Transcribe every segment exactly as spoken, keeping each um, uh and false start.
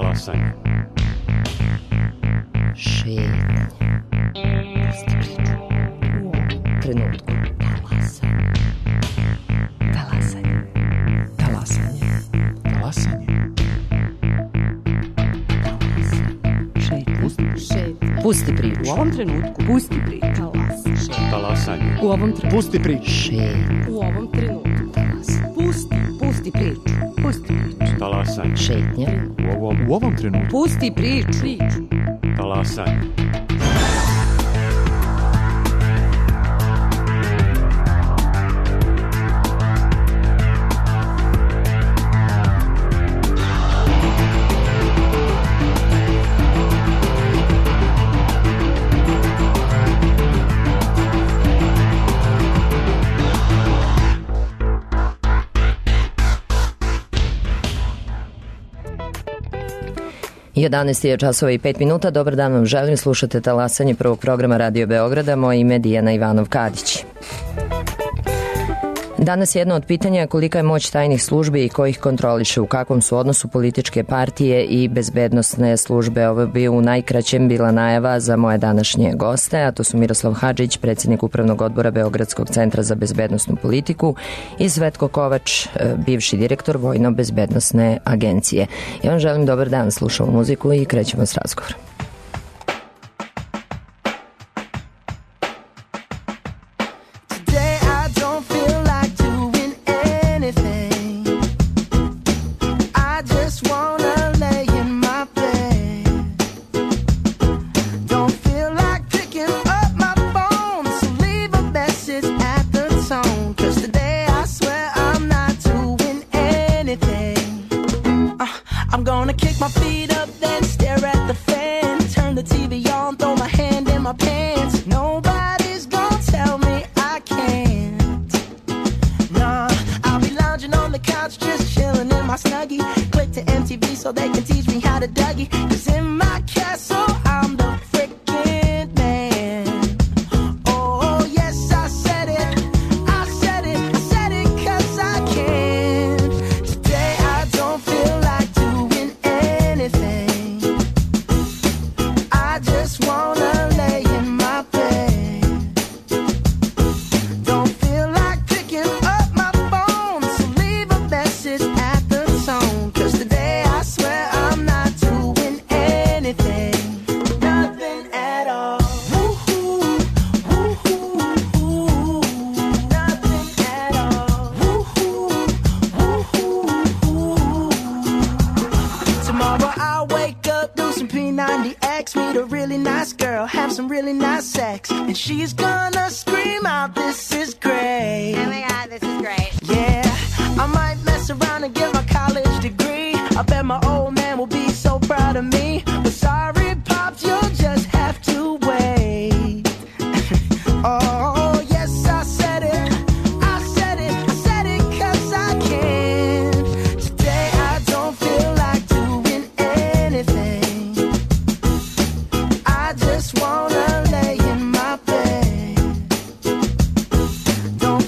Talasanje. Šetnje. Pusti priču. U ovom trenutku. Talasanje. Talasanje. Talasanje. Talasanje. Šetnje. Pusti priču. U ovom trenutku. Pusti priču. Talasanje. U ovom trenutku. Pusti priču. Šetnje. U ovom trenutku. Pusti. Pusti priču. Pusti priču. Talasanje. Šetnje. U ovom, U ovom trenutku. Pusti priču. Priču. talasanje. jedanaest je časova i pet minuta. Dobar dan vam želim. Slušate Talasanje prvog programa Radio Beograda. Moje ime je Dijana Ivanov-Kadić. Danas je jedno od pitanja kolika je moć tajnih službi i ko ih kontroliše, u kakvom su odnosu političke partije i bezbednosne službe. Ovo bi u najkraćem bila najava za moje današnje goste, a to su Miroslav Hadžić, predsjednik Upravnog odbora Beogradskog centra za bezbednosnu politiku, i Svetko Kovač, bivši direktor Vojno-bezbednosne agencije. Ja vam želim dobar dan, slušamo muziku i krećemo s razgovorom. Don't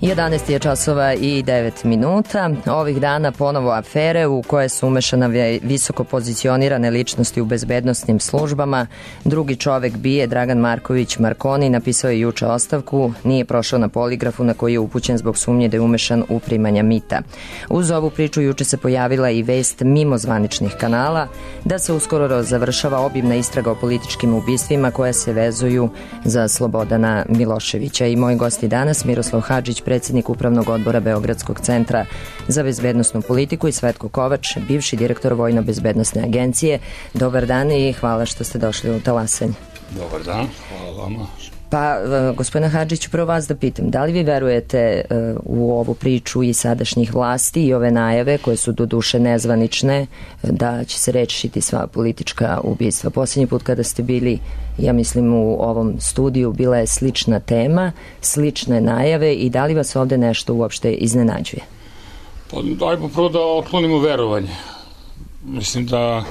jedanaest je časova i devet minuta. Ovih dana ponovo afere u koje su umešane visoko pozicionirane ličnosti u bezbednosnim službama. Drugi čovek bije, Dragan Marković Markoni, napisao je juče ostavku, nije prošao na poligrafu na koji je upućen zbog sumnje da je umešan u primanja mita. Uz ovu priču juče se pojavila i vest mimo zvaničnih kanala da se uskoro završava obimna istraga o političkim ubistvima koja se vezuju za Slobodana Miloševića. I moji gosti danas, Miroslav Hadžić, predsjednik Upravnog odbora Beogradskog centra za bezbednosnu politiku, i Svetko Kovač, bivši direktor Vojno-bezbednosne agencije. Dobar dan i hvala što ste došli u Talasanj. Dobar dan, hvala vama. Pa, gospodina Hadžiću, prvo vas da pitam, da li vi verujete u ovu priču i sadašnjih vlasti i ove najave koje su doduše nezvanične da će se rešiti sva politička ubistva? Posljednji put kada ste bili, ja mislim, u ovom studiju, bila je slična tema, slične najave, i da li vas ovde nešto uopšte iznenađuje? Pa dajmo prvo da otklonimo verovanje. Mislim da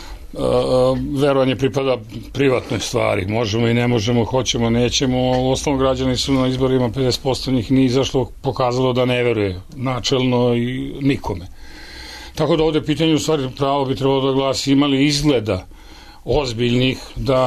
Uh, verovanje pripada privatnoj stvari. Možemo i ne možemo, hoćemo, nećemo. Osnovno, građani su na izborima, pedeset posto njih nije izašlo, pokazalo da ne veruje načelno i nikome. Tako da ovde pitanje, u stvari, pravo bi trebalo da glasi, imali izgleda ozbiljnih da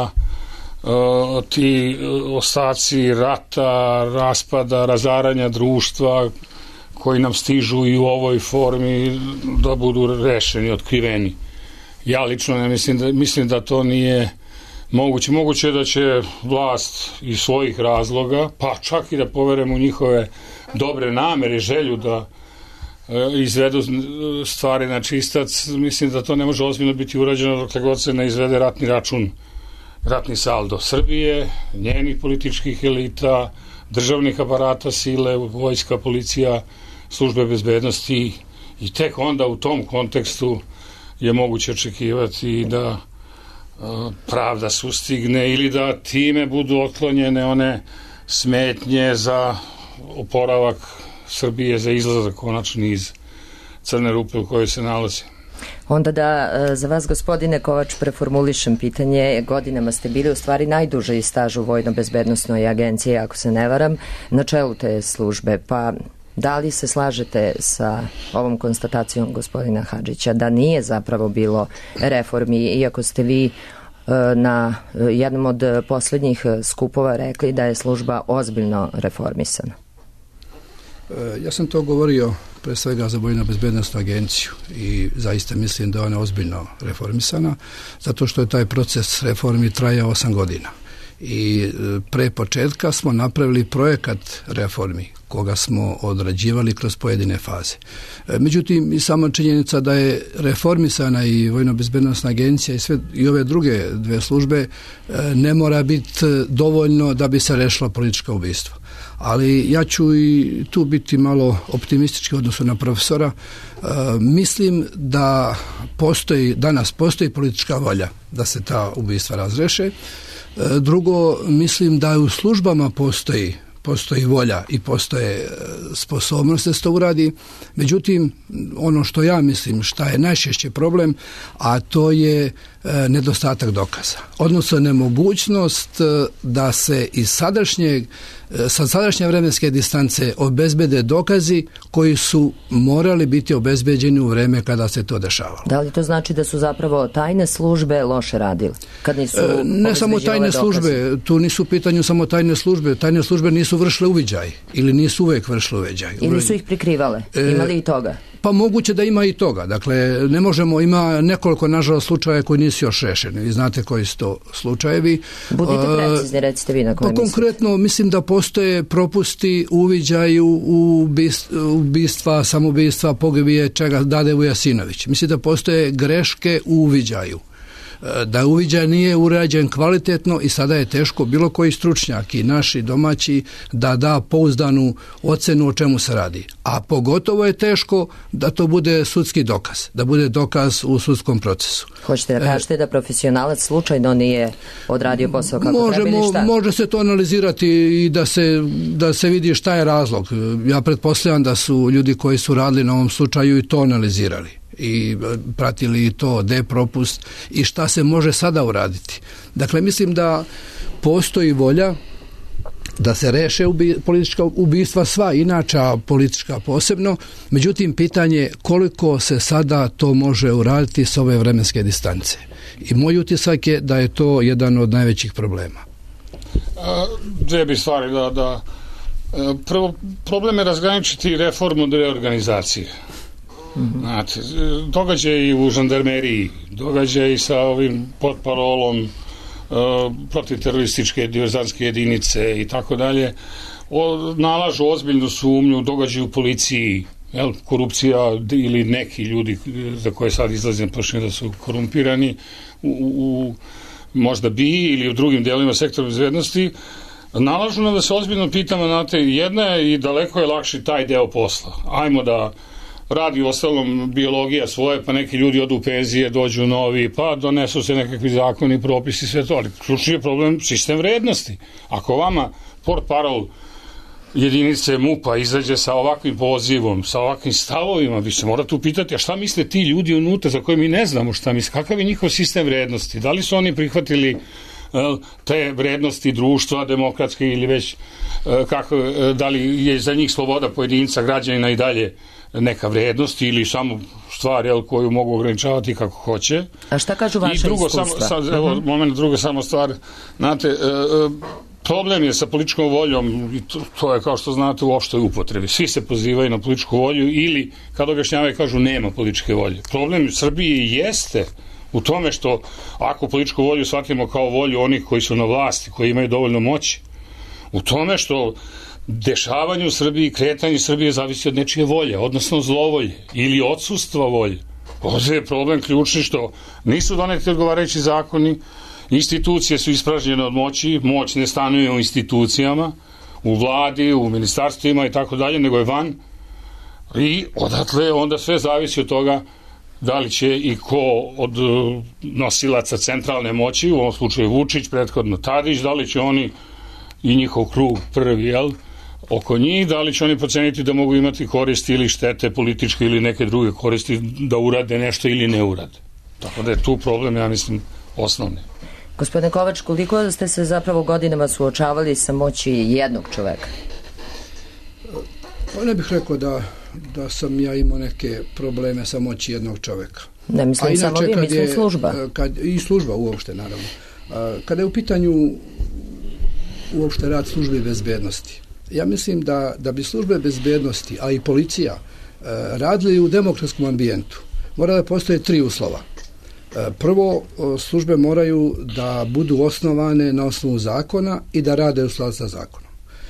uh, ti ostaci rata, raspada, razaranja društva koji nam stižu i u ovoj formi da budu rešeni, otkriveni. Ja lično ne mislim da, mislim da to nije moguće. Moguće je da će vlast iz svojih razloga, pa čak i da poverujemo u njihove dobre namere, želju da e, izvedu stvari na čistac, mislim da to ne može ozbiljno biti urađeno dokle god se ne izvede ratni račun, ratni saldo Srbije, njenih političkih elita, državnih aparata sile, vojska, policija, službe bezbednosti, i tek onda u tom kontekstu je moguće očekivati da uh, pravda sustigne ili da time budu otklonjene one smetnje za oporavak Srbije, za izlazak konačni iz crne rupe u kojoj se nalazi. Onda da za vas, gospodine Kovač, preformulišem pitanje. Godinama ste bili u stvari najduže iz staža u Vojno-bezbednosnoj agenciji, ako se ne varam, na čelu te službe, pa da li se slažete sa ovom konstatacijom gospodina Hadžića da nije zapravo bilo reformi, iako ste vi na jednom od poslednjih skupova rekli da je služba ozbiljno reformisana? Ja sam to govorio pre svega za Vojno-bezbednosnu agenciju i zaista mislim da je ona ozbiljno reformisana, zato što je taj proces reformi trajao osam godina. I pre početka smo napravili projekat reformi koga smo odrađivali kroz pojedine faze. Međutim, i sama činjenica da je reformisana i Vojno-bezbednosna agencija i sve i ove druge dve službe ne mora biti dovoljno da bi se rešilo političko ubistvo. Ali ja ću i tu biti malo optimistički u odnosu na profesora. E, mislim da postoji, danas postoji politička volja da se ta ubistva razreše. E, drugo, mislim da u službama postoji postoji volja i postoje sposobnost da se to uradi. Međutim, ono što ja mislim šta je najčešći problem, a to je e, nedostatak dokaza. Odnosno nemogućnost da se iz sadašnjeg, sa sadašnje vremenske distance obezbede dokazi koji su morali biti obezbeđeni u vreme kada se to dešavalo. Da li to znači da su zapravo tajne službe loše radile? Kad nisu e, ne samo tajne dokaze? Službe, tu nisu u pitanju samo tajne službe. Tajne službe nisu vršile uviđaj ili nisu uvek vršile uviđaj. Ili su ih prikrivale? Imali e, i toga? Pa moguće da ima i toga. Dakle, ne možemo, ima nekoliko, nažalost, slučaja koji nisu još rešeni. Vi znate koji su to slučajevi. Budite precizni, recite vi na koje mislite. Pa konkretno, mislim da postoje propusti uviđaju u ubistva, samoubistva, pogibije čega Dade Vujasinović. Mislim da postoje greške u uviđaju. Da uviđaj nije urađen kvalitetno i sada je teško bilo koji stručnjak i naši domaći da da pouzdanu ocenu o čemu se radi. A pogotovo je teško da to bude sudski dokaz, da bude dokaz u sudskom procesu. Hoćete da kažete e, da profesionalac slučajno nije odradio posao kako možemo, treba ili šta? Može se to analizirati i da se, da se vidi šta je razlog. Ja pretpostavljam da su ljudi koji su radili na ovom slučaju i to analizirali i pratili to, gde je propust i šta se može sada uraditi. Dakle, mislim da postoji volja da se reše ubi, politička ubistva sva, inače politička posebno. Međutim, pitanje je koliko se sada to može uraditi s ove vremenske distance. I moj utisak je da je to jedan od najvećih problema. Dve bi stvari da... da prvo, problem je razgraničiti reformu od reorganizacije. Mm-hmm. Znate, događaj i u žandarmeriji, događaj i sa ovim potparolom uh, protiterorističke diverzantske jedinice i tako dalje, nalažu ozbiljnu sumnju, događaj u policiji, jel, korupcija ili neki ljudi za koje sad izlazim počne da su korumpirani u, u možda bi ili u drugim delima sektora bezbednosti, nalažu nam da se ozbiljno pitamo, znate, jedna je i daleko je lakši taj deo posla. Ajmo da radi u ostalom biologija svoje, pa neki ljudi odu u penzije, dođu novi, pa donesu se nekakvi zakoni, propisi, sve to, ali ključni je problem sistem vrednosti. Ako vama port parol jedinice M U P-a izađe sa ovakvim pozivom, sa ovakvim stavovima, vi se morate upitati, a šta misle ti ljudi unutra za koje mi ne znamo šta misle, kakav je njihov sistem vrednosti, da li su oni prihvatili te vrednosti društva, demokratske ili već kako, da li je za njih sloboda pojedinca, građanina i dalje neka vrednost ili samo stvar, jel, koju mogu ograničavati kako hoće. A šta kažu vaše I drugo, iskustva? Samo, sad, evo, uh-huh. moment, druga samo stvar, znate, problem je sa političkom voljom, i to, to je, kao što znate, u opštoj upotrebi. Svi se pozivaju na političku volju ili, kad objašnjavaju, kažu nema političke volje. Problem u Srbiji jeste u tome što ako političku volju shvatimo kao volju onih koji su na vlasti, koji imaju dovoljno moći, u tome što dešavanje u Srbiji, kretanje Srbije zavisi od nečije volje, odnosno zlovolje ili odsustva volje. Ovdje je problem ključni što nisu doneti odgovarajući zakoni, institucije su ispražnjene od moći, moć ne stanuje u institucijama, u vladi, u ministarstvima i tako dalje, nego je van. I odatle onda sve zavisi od toga da li će i ko od nosilaca centralne moći, u ovom slučaju Vučić, prethodno Tadić, da li će oni i njihov krug prvi, jel, oko njih, da li će oni proceniti da mogu imati koristi ili štete političke ili neke druge koristi da urade nešto ili ne urade. Tako da je tu problem, ja mislim, osnovni. Gospodine Kovač, koliko ste se zapravo godinama suočavali sa moći jednog čoveka? Pa ne bih rekao da, da sam ja imao neke probleme sa moći jednog čoveka. Ne mislim inače, samo vi, mislim je, služba. Kad, I služba uopšte, naravno. Kada je u pitanju uopšte rad službe bezbednosti, ja mislim da, da bi službe bezbednosti, a i policija, radili u demokratskom ambijentu, mora da postoje tri uslova. Prvo, službe moraju da budu osnovane na osnovu zakona i da rade u skladu sa zakonom.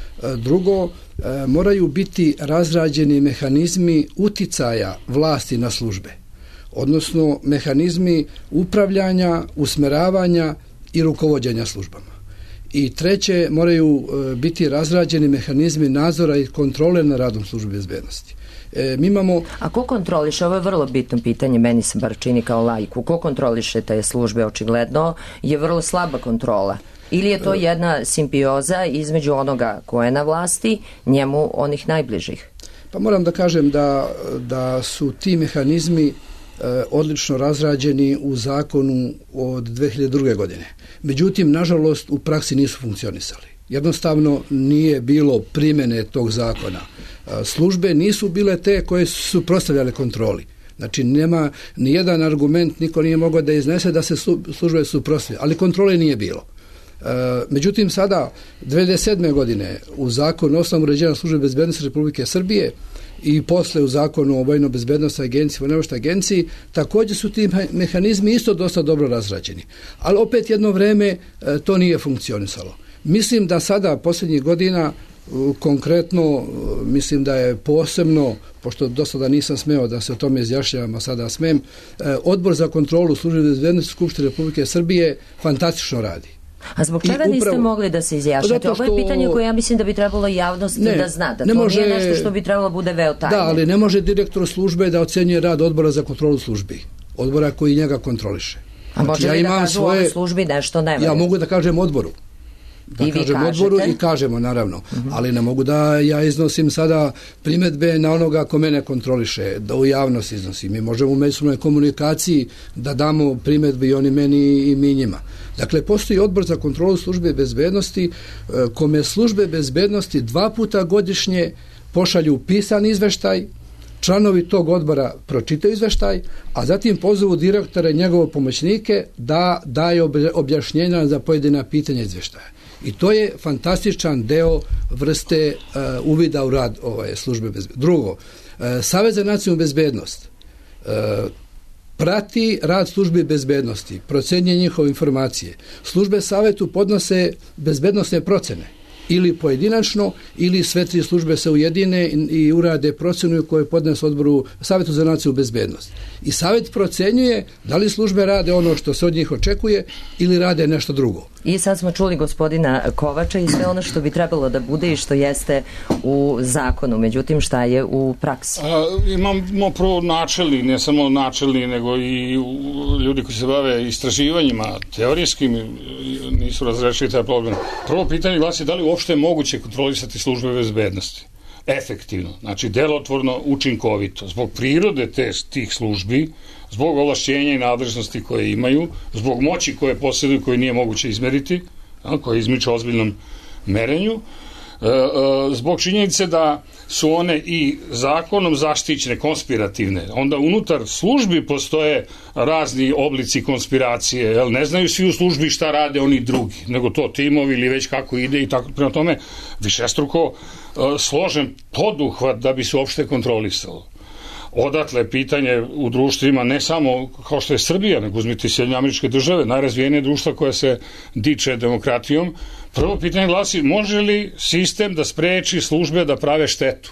Drugo, moraju biti razrađeni mehanizmi uticaja vlasti na službe, odnosno mehanizmi upravljanja, usmeravanja i rukovođenja službama. I treće, moraju biti razrađeni mehanizmi nadzora i kontrole na radom službe bezbednosti. E, mi imamo... A ko kontroliše? Ovo je vrlo bitno pitanje, meni se bar čini kao laiku. Ko kontroliše te službe? Očigledno je vrlo slaba kontrola. Ili je to jedna simbioza između onoga ko je na vlasti, njemu onih najbližih? Pa moram da kažem da, da su ti mehanizmi e, odlično razrađeni u zakonu od dve hiljade druge. godine. Međutim, nažalost, u praksi nisu funkcionisali. Jednostavno nije bilo primjene tog zakona. Službe nisu bile te koje su suprotstavljale kontroli. Znači, nema ni jedan argument, niko nije mogao da iznese da se službe suprotstavljaju, ali kontrole nije bilo. Međutim, sada, dve hiljade sedme. godine, u zakonu o osnovnom uređenju službe bezbednosti Republike Srbije i posle u zakonu o vojno-bezbednostnoj agenciji, vojno-bezbednostnoj agenciji, također su ti mehanizmi isto dosta dobro razrađeni. Ali opet jedno vreme to nije funkcionisalo. Mislim da sada, posljednjih godina, konkretno, mislim da je posebno, pošto do sada nisam smeo da se o tome izjašnjavam, a sada smem, Odbor za kontrolu službe bezbednosti Skupštine Republike Srbije fantastično radi. A zbog čega upravo, niste mogli da se izjašnjate? Ovo je pitanje koje ja mislim da bi trebalo javnost ne, da zna, da ne to može, nije nešto što bi trebalo bude veo tajne. Da, ali ne može direktor službe da ocenjuje rad Odbora za kontrolu službi, odbora koji njega kontroliše. A znači, može li ja da kažu svoje, ove službi nešto ne valja? Ja mogu da kažem odboru. da I kažemo odboru i kažemo naravno, uh-huh. ali ne mogu da ja iznosim sada primedbe na onoga ko mene kontroliše, da u javnosti iznosim. Mi možemo u međusobnoj komunikaciji da damo primedbe i oni meni i mi njima. Dakle, postoji odbor za kontrolu službe bezbednosti kome službe bezbednosti dva puta godišnje pošalju pisan izveštaj, članovi tog odbora pročitaju izveštaj, a zatim pozovu direktora i njegove pomoćnike da daju objašnjenja za pojedina pitanja izveštaja. I to je fantastičan deo vrste uh, uvida u rad ove službe bezbednosti. Drugo, uh, Savet za nacionalnu bezbednost uh, prati rad službe bezbednosti, procenjuje njihove informacije. Službe savetu podnose bezbednosne procene, ili pojedinačno, ili sve tri službe se ujedine i, i urade procenu koje podnese odboru Savetu za nacionalnu bezbednost. I savet procenjuje da li službe rade ono što se od njih očekuje ili rade nešto drugo. I sad smo čuli gospodina Kovača i sve ono što bi trebalo da bude i što jeste u zakonu. Međutim, šta je u praksi? A, imamo prvo načelni, ne samo načelni, nego i ljudi koji se bave istraživanjima teorijskim, nisu razrešili taj problem. Prvo pitanje glasi da li uopšte je moguće kontrolisati službe bezbednosti. Efektivno, znači delotvorno, učinkovito. Zbog prirode te, tih službi, zbog ovlašćenja i nadležnosti koje imaju, zbog moći koje posjeduju, koje nije moguće izmeriti, koje izmiče ozbiljnom merenju, zbog činjenice da su one i zakonom zaštićene, konspirativne. Onda unutar službi postoje razni oblici konspiracije, jel? Ne znaju svi u službi šta rade oni drugi, nego to timovi ili već kako ide i tako. Prema tome, višestruko složen poduhvat da bi se uopšte kontrolisalo. Odatle pitanje u društvima, ne samo kao što je Srbija, nego uzmite Sjedinjene Američke Države, najrazvijenije društva koja se diče demokratijom. Prvo pitanje glasi, može li sistem da spreči službe da prave štetu?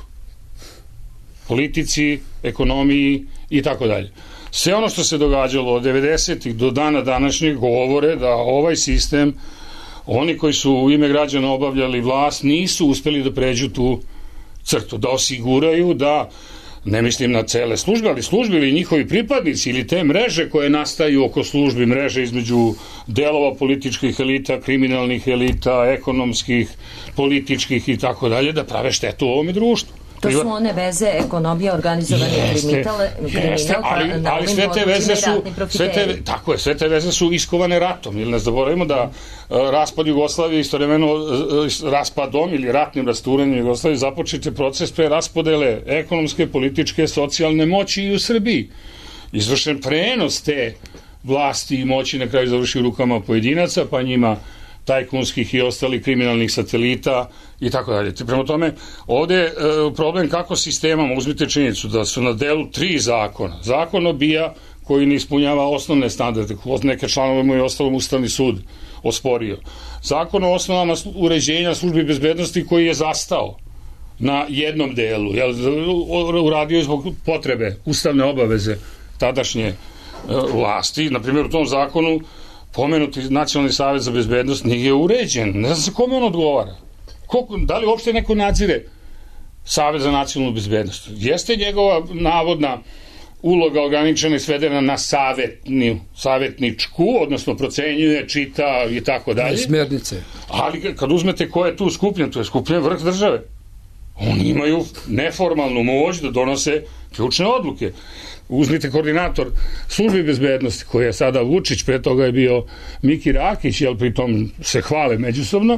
Politici, ekonomiji i tako dalje. Sve ono što se događalo od devedesetih do dana današnjeg govore da ovaj sistem, oni koji su u ime građana obavljali vlast, nisu uspeli da pređu tu crtu, da osiguraju da, ne mislim na cele službe, ali službe ili njihovi pripadnici ili te mreže koje nastaju oko službi, mreže između delova političkih elita, kriminalnih elita, ekonomskih, političkih i tako dalje, da prave štetu u ovome društvu. To su one veze ekonomija, organizovani kriminal, jeste, ali, ali sve te veze su sve te, tako je, sve te veze su iskovane ratom. Ili ne zaboravimo da uh, raspad Jugoslavije istovremeno uh, raspadom ili ratnim rasturanjem Jugoslavije započete proces pre raspodele ekonomske, političke, socijalne moći i u Srbiji. Izvršen prenos te vlasti i moći na kraju završi u rukama pojedinaca, pa njima tajkunskih i ostalih kriminalnih satelita i tako dalje. Prema tome, ovdje je e, problem kako sistemama, uzmite činjenicu da su na delu tri zakona. Zakon o B I A koji ne ispunjava osnovne standarde, neke članove mu je ostalom Ustavni sud osporio. Zakon o osnovama uređenja službi bezbednosti koji je zastao na jednom delu, jel, uradio je zbog potrebe, ustavne obaveze tadašnje e, vlasti. Naprimjer, u tom zakonu pomenuti Nacionalni savet za bezbednost nije uređen. Ne znam se kome on odgovara. Koliko, da li uopšte neko nadzire Savet za nacionalnu bezbednost? Jeste njegova navodna uloga ograničena i svedena na savetni, savetničku, odnosno procenjuje, čita i tako dalje. Smernice. Ali kad uzmete ko je tu skupljen, to je skupljen vrh države. Oni imaju neformalnu moć da donose ključne odluke. Uzmite koordinator službi bezbednosti koji je sada Vučić, pre toga je bio Miki Rakić, jel pritom se hvale međusobno,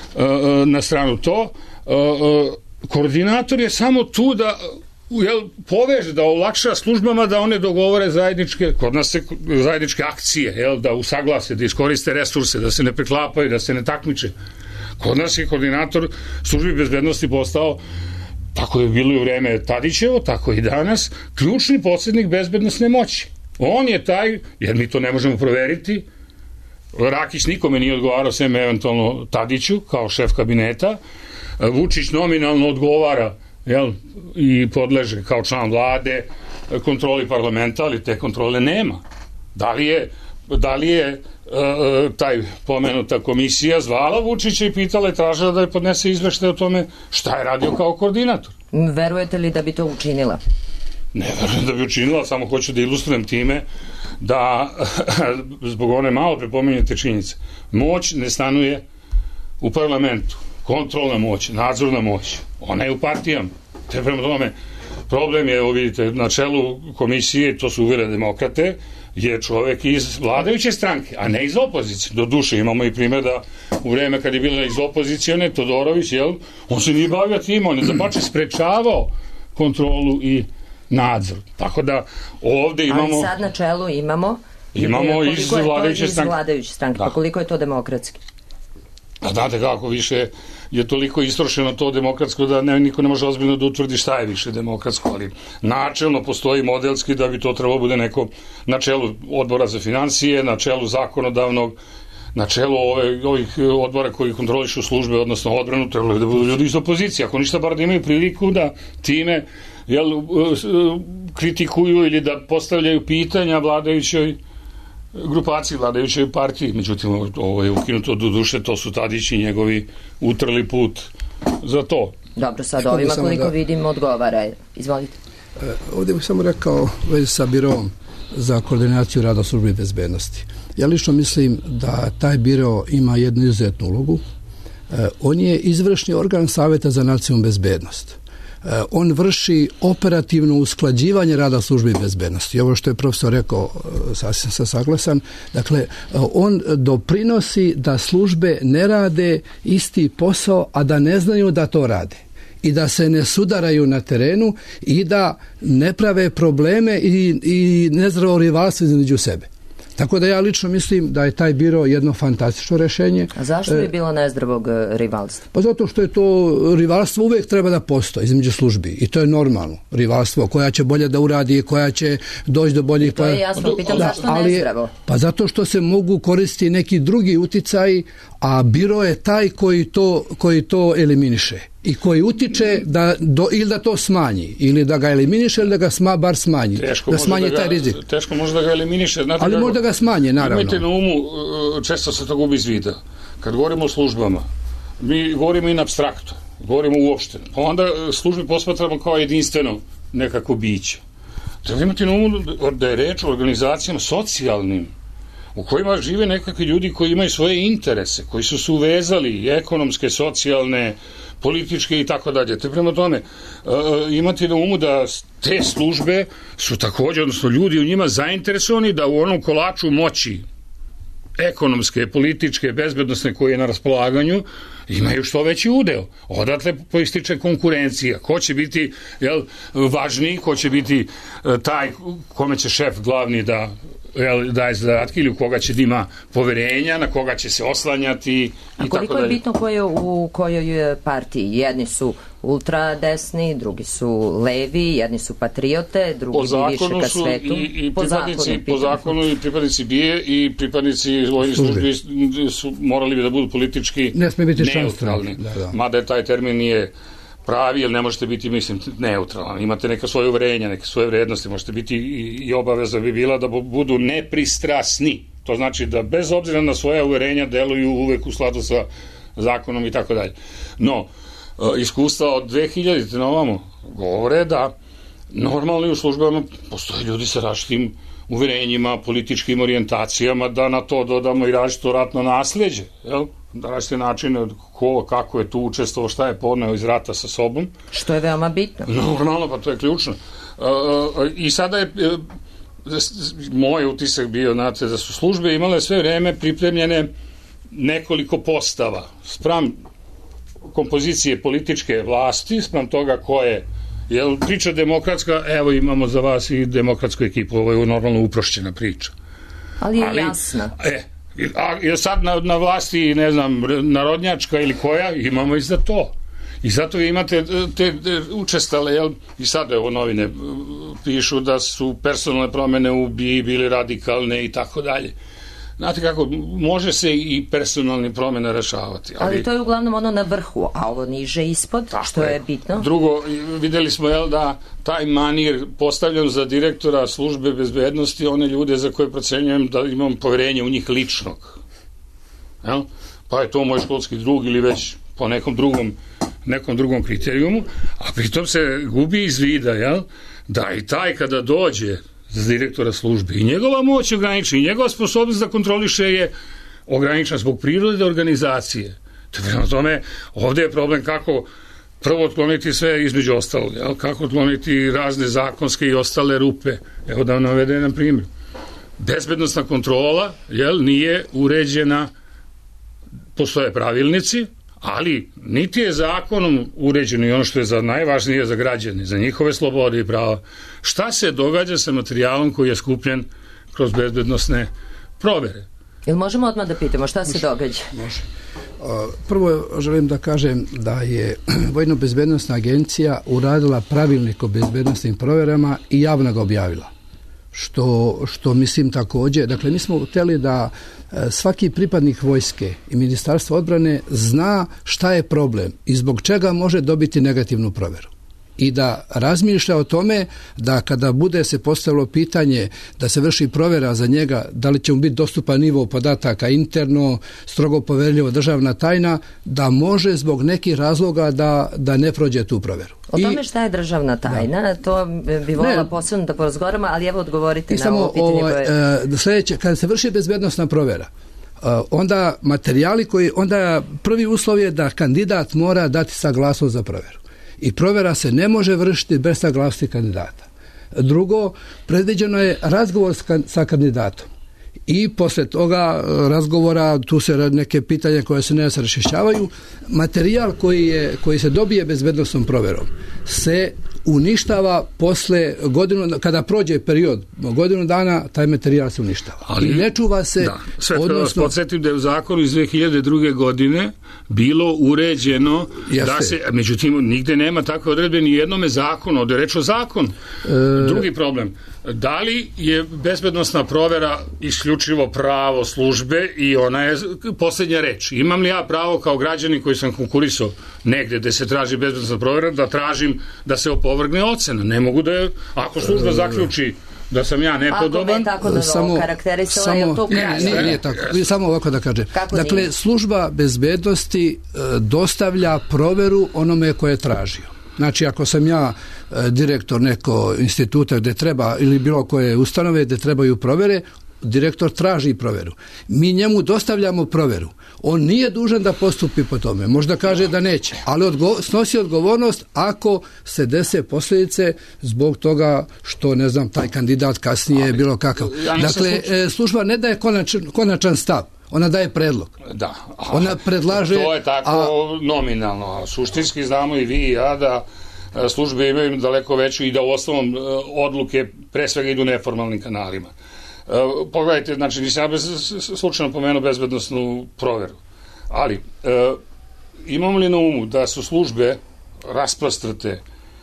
na stranu to. Koordinator je samo tu da jel, poveže, da olakša službama da one dogovore zajedničke, kod nas se zajedničke akcije, jel, da usaglase, da iskoriste resurse, da se ne preklapaju, da se ne takmiče. Kod nas je koordinator službi bezbednosti postao, tako je bilo i u vreme Tadićevo, tako i danas, ključni posrednik bezbednosne moći. On je taj, jer mi to ne možemo proveriti, Rakić nikome nije odgovarao, sem eventualno Tadiću, kao šef kabineta, Vučić nominalno odgovara, jel, i podleže kao član vlade kontroli parlamenta, ali te kontrole nema. Da li je, da li je Uh, taj pomenuta komisija zvala Vučića i pitala i tražila da je podnese izveštaj o tome šta je radio kao koordinator. Verujete li da bi to učinila? Ne verujem da bi učinila, samo hoću da ilustrujem time da zbog one malo prepominjete činjenice. Moć ne stanuje u parlamentu, kontrolna moć, nadzorna moć, ona je u partijama. Te prema tome, problem je, ovo vidite, na čelu komisije, to su uvere demokrate, je čovek iz vladajuće stranke, a ne iz opozicije. Do duše imamo i primjer da u vreme kad je bila iz opozicijone, Todorović, jel, on se nije bavio tim, on je zapače sprečavao kontrolu i nadzor. Tako da ovde imamo... Ali sad na čelu imamo... Imamo iz vladajuće stranke. Iz vladajuće stranke, pa koliko je to demokratski? A znate kako, više je toliko istrošeno to demokratsko da ne, niko ne može ozbiljno da utvrdi šta je više demokratsko, ali načelno postoji modelski da bi to trebalo bude neko na čelu odbora za financije, na čelu zakonodavnog, na čelu ove, ovih odbora koji kontrolišu službe, odnosno odbranu, trebalo da budu ljudi iz opozicije. Ako ništa, bar da imaju priliku da time jel, kritikuju ili da postavljaju pitanja vladajućoj grupaciji, vladajućoj partiji. Međutim, ovo je ukinuto do duše, to su Tadić i njegovi utrli put za to. Dobro, sad ovima koliko da... vidim odgovara. Izvolite. E, ovdje bih samo rekao vezi sa birom za koordinaciju rada službe bezbednosti. Ja lično mislim da taj biro ima jednu izuzetnu ulogu. E, on je izvršni organ Saveta za nacionalnu bezbednost. On vrši operativno usklađivanje rada službe bezbednosti. Ovo što je profesor rekao, sasvim sam saglasan. Dakle, on doprinosi da službe ne rade isti posao, a da ne znaju da to rade. I da se ne sudaraju na terenu i da ne prave probleme i, i nezdravo rivalstvo između sebe. Tako da ja lično mislim da je taj biro jedno fantastično rešenje. A zašto bi bilo nezdravog rivalstva? Pa zato što je to rivalstvo uvijek treba da postoji između službi i to je normalno. Rivalstvo koja će bolje da uradi, koja će doći do boljih... To je jasno, pitam da, zašto nezdravo? Pa zato što se mogu koristiti neki drugi uticaji, a biro je taj koji to, koji to eliminiše i koji utiče da do, ili da to smanji, ili da ga eliminiše, ili da ga sma, bar smanji. Teško da smanji da taj ga, rizik. Teško može da ga eliminiše. Znate ali kako, može da ga smanje, naravno. Imajte na umu, često se to gubi iz vida. Kad govorimo o službama, mi govorimo i na apstraktu, govorimo uopšteno. Pa onda službe posmatramo kao jedinstveno nekako biće. Treba imati na umu da je reč o organizacijama socijalnim, u kojima žive nekakvi ljudi koji imaju svoje interese, koji su se uvezali, ekonomske, socijalne, političke i tako dalje. Te prema tome, uh, imati na umu da te službe su također, odnosno ljudi u njima zainteresovani da u onom kolaču moći ekonomske, političke, bezbednosne koje je na raspolaganju imaju što veći udeo. Odatle poističe konkurencija. Ko će biti jel, važniji, ko će biti uh, taj kome će šef glavni da daje zadatke ili u koga će da ima poverenja, na koga će se oslanjati i tako dalje. A koliko je bitno koje, u kojoj partiji? Jedni su ultradesni, drugi su levi, jedni su patriote, drugi bi više ka svetu. I, i po, zakonu, po zakonu i pripadnici B I E i pripadnici vojnih službi su morali bi da budu politički neutralni. Da, da. Mada je taj termin nije pravi, jer ne možete biti, mislim, neutralan. Imate neka svoje uverenja, neke svoje vrednosti, možete biti i, i obaveza bi bila da budu nepristrasni. To znači da bez obzira na svoje uverenja deluju uvek u skladu sa zakonom i tako dalje. No, iskustva od dve hiljadite na ovamo govore da normalno u službama postoje ljudi sa različitim uverenjima, političkim orijentacijama, da na to dodamo i različito ratno nasljeđe, jel? Da različite načine ko, kako je tu učestvovao, šta je podneo iz rata sa sobom. Što je veoma bitno. Normalno, pa to je ključno. Uh, I sada je uh, moj utisak bio, znate, da su službe imale sve vreme pripremljene nekoliko postava spram kompozicije političke vlasti, spram toga ko je jel, priča demokratska, evo imamo za vas i demokratsku ekipu, ovo je normalno uprošćena priča. Ali je Ali, jasna. E, a je sad na, na vlasti, ne znam, narodnjačka ili koja, imamo i za to. I zato vi imate te, te učestale, jel, i sad evo novine pišu da su personalne promene u B I bili radikalne i tako dalje. Znate kako, može se i personalne promene rešavati. Ali, ali to je uglavnom ono na vrhu, a ovo niže ispod, što je, je bitno. Drugo, videli smo jel, da taj manir postavljan za direktora službe bezbednosti, one ljude za koje procenjujem da imam poverenje u njih ličnog. Jel? Pa je to moj školski drug ili već po nekom drugom, nekom drugom kriterijumu, a pritom se gubi iz vida, jel? Da i taj kada dođe za direktora službe i njegova moć ograničena i njegova sposobnost da kontroliše je ograničena zbog prirode organizacije. Prema tome, ovdje je problem kako prvo otkloniti sve između ostalog, jel? Kako otkloniti razne zakonske i ostale rupe. Evo da vam navede jedan primjer. Bezbednosna kontrola, jel, nije uređena, postoje pravilnici, ali niti je zakonom uređeno i ono što je za najvažnije za građane, za njihove slobode i prava. Šta se događa sa materijalom koji je skupljen kroz bezbednosne provere? Jel možemo odmah da pitamo šta se događa? Može. Prvo želim da kažem da je Vojno-bezbednosna agencija uradila pravilnik o bezbednosnim provjerama i javno ga objavila. Što, što mislim također, dakle mi smo htjeli da svaki pripadnik vojske i Ministarstva odbrane zna šta je problem i zbog čega može dobiti negativnu provjeru. I da razmišlja o tome da kada bude se postavilo pitanje da se vrši provjera za njega, da li će mu biti dostupan nivo podataka interno, strogo poverljivo, državna tajna, da može zbog nekih razloga da, da ne prođe tu provjeru. O tome šta je državna tajna, da. To bi volila posebno da porazgovaramo, ali evo odgovorite na ovo pitanje. Ovo, koje... e, sljedeće, kada se vrši bezbednosna provjera, onda materijali koji, onda prvi uslov je da kandidat mora dati saglasnost za provjeru. I provjera se ne može vršiti bez saglasnosti kandidata. Drugo, predviđeno je razgovor sa kandidatom. I poslije toga razgovora, tu se neke pitanja koje se ne raščišćavaju, materijal koji, je, koji se dobije bezbednosnom provjerom se uništava posle godinu, kada prođe period godinu dana, taj materijal se uništava. Ali, i ne čuva se... Da, sve odnosno, vas podsjetim da je u zakonu iz dve hiljade druge. godine bilo uređeno jeste. Da se, međutim, nigde nema takve odredbe ni jednome zakonu, ovdje je reč o zakonu. E... Drugi problem, da li je bezbednosna provjera isključivo pravo službe i ona je posljednja reč. Imam li ja pravo kao građanin koji sam konkurisao negdje gde se traži bezbednosna provjera da tražim da se opovrgne ocena? Ne mogu da je, ako služba zaključi da sam ja nepodoban. Ako me tako da samo, karakterisala, je to ne, nije, nije tako. Samo ovako da kažem. Kako dakle, nije? Služba bezbednosti e, dostavlja provjeru onome koje je tražio. Znači, ako sam ja e, direktor neko instituta gde treba, ili bilo koje ustanove gde trebaju provjere, direktor traži provjeru. Mi njemu dostavljamo provjeru. On nije dužan da postupi po tome. Možda kaže da neće, ali odgo- snosi odgovornost ako se dese posljedice zbog toga što, ne znam, taj kandidat kasnije je bilo kakav. Ja dakle, sluč... služba ne daje konačan, konačan stav. Ona daje predlog. Da. A, ona predlaže... To je tako a, nominalno. A suštinski znamo i vi i ja da službe imaju daleko veću i da u osnovom odluke pre svega idu neformalnim kanalima. Uh, pogledajte, znači nisam ja bez, slučajno pomenuo bezbednosnu provjeru, ali uh, imamo li na umu da su službe rasprostrte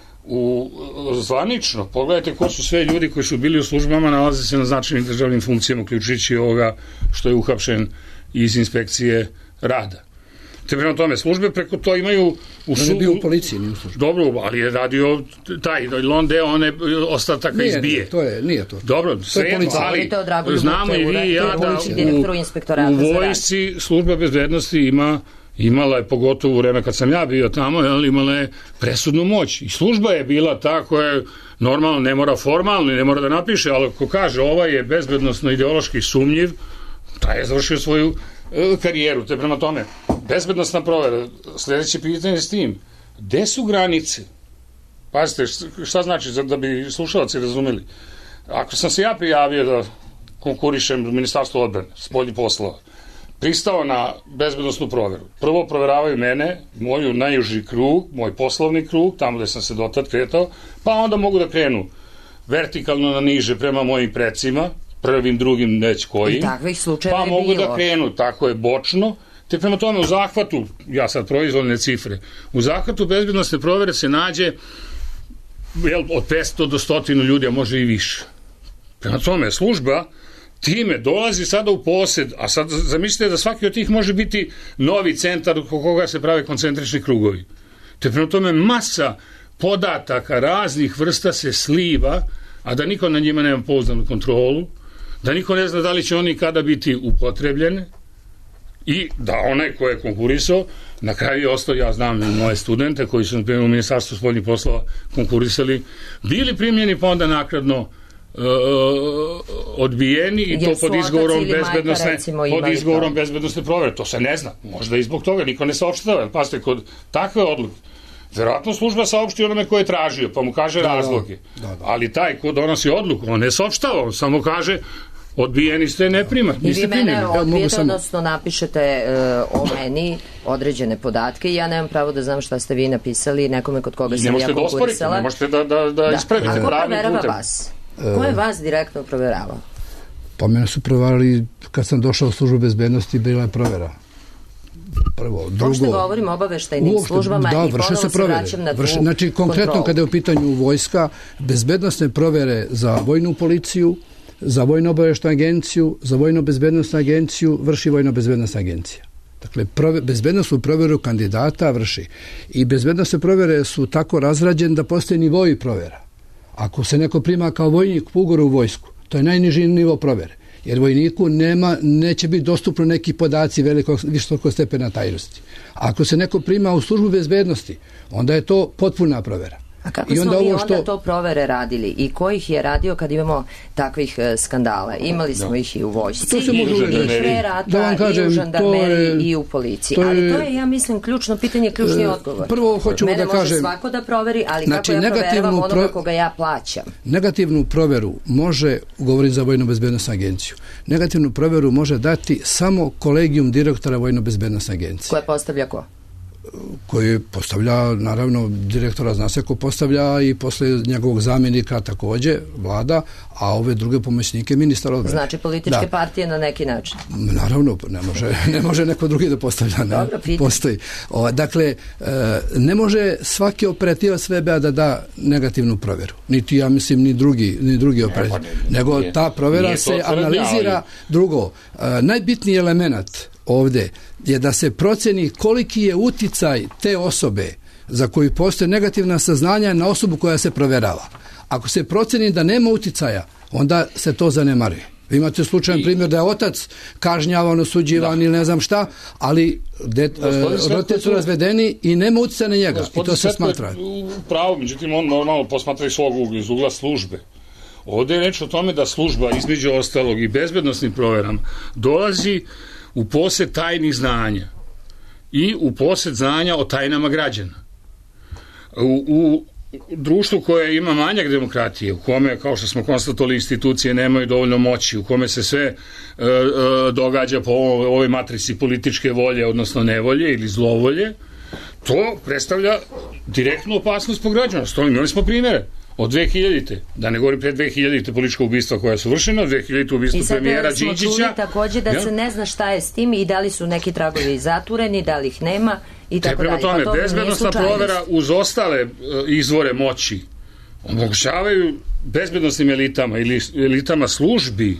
u zvanično, pogledajte ko su sve ljudi koji su bili u službama, nalaze se na značajnim državnim funkcijama, uključujući ovoga što je uhapšen iz inspekcije rada. Te prema tome, službe preko to imaju... U su... On je bio u policiji, nije u službi. Dobro, ali je radio taj Londe, one ostataka nije, izbije. Nije, to je, nije to. Dobro, sve jedno, ali znamo i vi i ja da u, u vojsci služba bezbednosti ima, imala je, pogotovo u vreme kad sam ja bio tamo, jel, imala je presudnu moć. I služba je bila ta koja je normalno, ne mora formalno, ne mora da napiše, ali ako kaže ovaj je bezbednosno ideološki sumnjiv, taj je završio svoju karijeru. Te prema tome, bezbednosna provjera, sljedeće pitanje s tim, gde su granice? Pazite, šta znači da bi slušalci razumeli? Ako sam se ja prijavio da konkurišem u Ministarstvu odbrane, spoljnih poslova, pristao na bezbednosnu provjeru, prvo provjeravaju mene, moju najuži krug, moj poslovni krug, tamo gde sam se dotad kretao, pa onda mogu da krenu vertikalno na niže prema mojim precima, prvim, drugim, već koji, pa mogu bilo. Da krenu, tako je, bočno, te prema tome u zahvatu, ja sad proizvoljne cifre, u zahvatu bezbednosne provjere se nađe jel, od petsto do sto ljudi, a može i više. Prema tome, služba time dolazi sada u posjed, a sad zamislite da svaki od tih može biti novi centar oko koga se prave koncentrični krugovi. Te prema tome masa podataka raznih vrsta se sliva, a da niko na njima nema pouzdanu kontrolu, da niko ne zna da li će oni kada biti upotrebljene i da onaj ko je konkurisao, na kraju je ostao, ja znam moje studente koji su u Ministarstvu spoljnih poslova konkurisali, bili primljeni pa onda nakradno uh, odbijeni i Jer to pod izgovorom bezbednosne, recimo, pod izgovorom to. bezbednosne provere. To se ne zna. Možda i zbog toga niko ne saopštava. Pazite, kod takve odluke verovatno služba saopšti onome ko je tražio, pa mu kaže da, razloge. Da, da, da. Ali taj ko donosi odluku, on ne saopštava, on samo kaže odbijeni ste, ne prima. I vi mene odbijete, odnosno napišete uh, o meni određene podatke i ja nemam pravo da znam šta ste vi napisali nekome kod koga sam ja konkurisala. Ne možete da, da, da ispravite pravnim putem. A ko proverava vas? Ko je vas direktno proveravao? Pa mene su proverali kad sam došao u službu bezbednosti, bila je provera. Prvo, drugo... Uopšte govorim o obaveštajnim službama da, i ponovo se, se vraćam na tu vrše, Znači, konkretno kontrolu. Kada je u pitanju vojska, bezbednostne provere za vojnu policiju, za vojnu obaveštajnu agenciju, za vojnu bezbednostnu agenciju vrši vojno bezbednostna agencija. Dakle, prove, bezbednostnu proveru kandidata vrši. I bezbednostne provere su tako razrađene da postoje nivoji provera. Ako se neko prima kao vojnik po ugovoru u vojsku, to je najniži nivo provere. Jer vojniku nema, neće biti dostupno neki podaci velikog, visokog stepena tajnosti. Ako se neko prima u službu bezbednosti, onda je to potpuna provera. A kako I onda smo mi onda što... to provere radili i ko ih je radio kad imamo takvih uh, skandala? Imali smo da. ih i u vojsci, to se i, i pre rata, da kažem, i u žandarmeriji, je, i u policiji. To je, ali to je, ja mislim, ključno pitanje, ključni uh, odgovor. Prvo hoću Mene da kažem... Mene može svako da proveri, ali znači, kako ja proveravam onoga pro... koga ja plaćam? Negativnu proveru može, govorim za Vojnu bezbednostnu agenciju, negativnu proveru može dati samo kolegijum direktora Vojno bezbednostne agencije. Koje postavlja ko? Koji postavlja, naravno, direktora zna se ko postavlja i posle njegovog zamjenika takođe, vlada, a ove druge pomoćnike ministar odbrane. Znači političke da. partije na neki način? Naravno, ne može, ne može neko drugi da postavlja. Ne, Dobro, postoji. O, dakle, ne može svaki operativac V B A da da negativnu proveru. Niti ja mislim, ni drugi, ni drugi operativac. Nego nije, ta provera se analizira. Drugo, najbitniji element ovde je da se proceni koliki je uticaj te osobe za koju postoje negativna saznanja na osobu koja se proverava. Ako se proceni da nema uticaja, onda se to zanemaruje. Vi imate slučajan I... primjer da je otac kažnjavan, osuđivan ili ne znam šta, ali de, roditelji su razvedeni i nema uticaja na njega. I to se smatra. Pravo, međutim, on normalno posmatra iz svog ugla, iz ugla službe. Ovdje je reč o tome da služba, između ostalog i bezbednosnim proveram, dolazi u posjed tajnih znanja i u posjed znanja o tajnama građana. U, u društvu koje ima manjak demokratije, u kome, kao što smo konstatovali, institucije nemaju dovoljno moći, u kome se sve e, e, događa po ovoj matrici političke volje, odnosno nevolje ili zlovolje, to predstavlja direktnu opasnost po građana. Stojim, imali smo primjere. Od dve hiljadite, da ne govorim pre dve hiljadite politička ubistva koja su vršena, od dve hiljadite ubistva premijera Đinđića. I sad smo čuli takođe da ja? se ne zna šta je s tim i da li su neki tragovi zatvoreni, da li ih nema i tako dalje. Prema tome, pa bezbednostna provera uz ostale uh, izvore moći omogućavaju bezbednostnim elitama ili elitama službi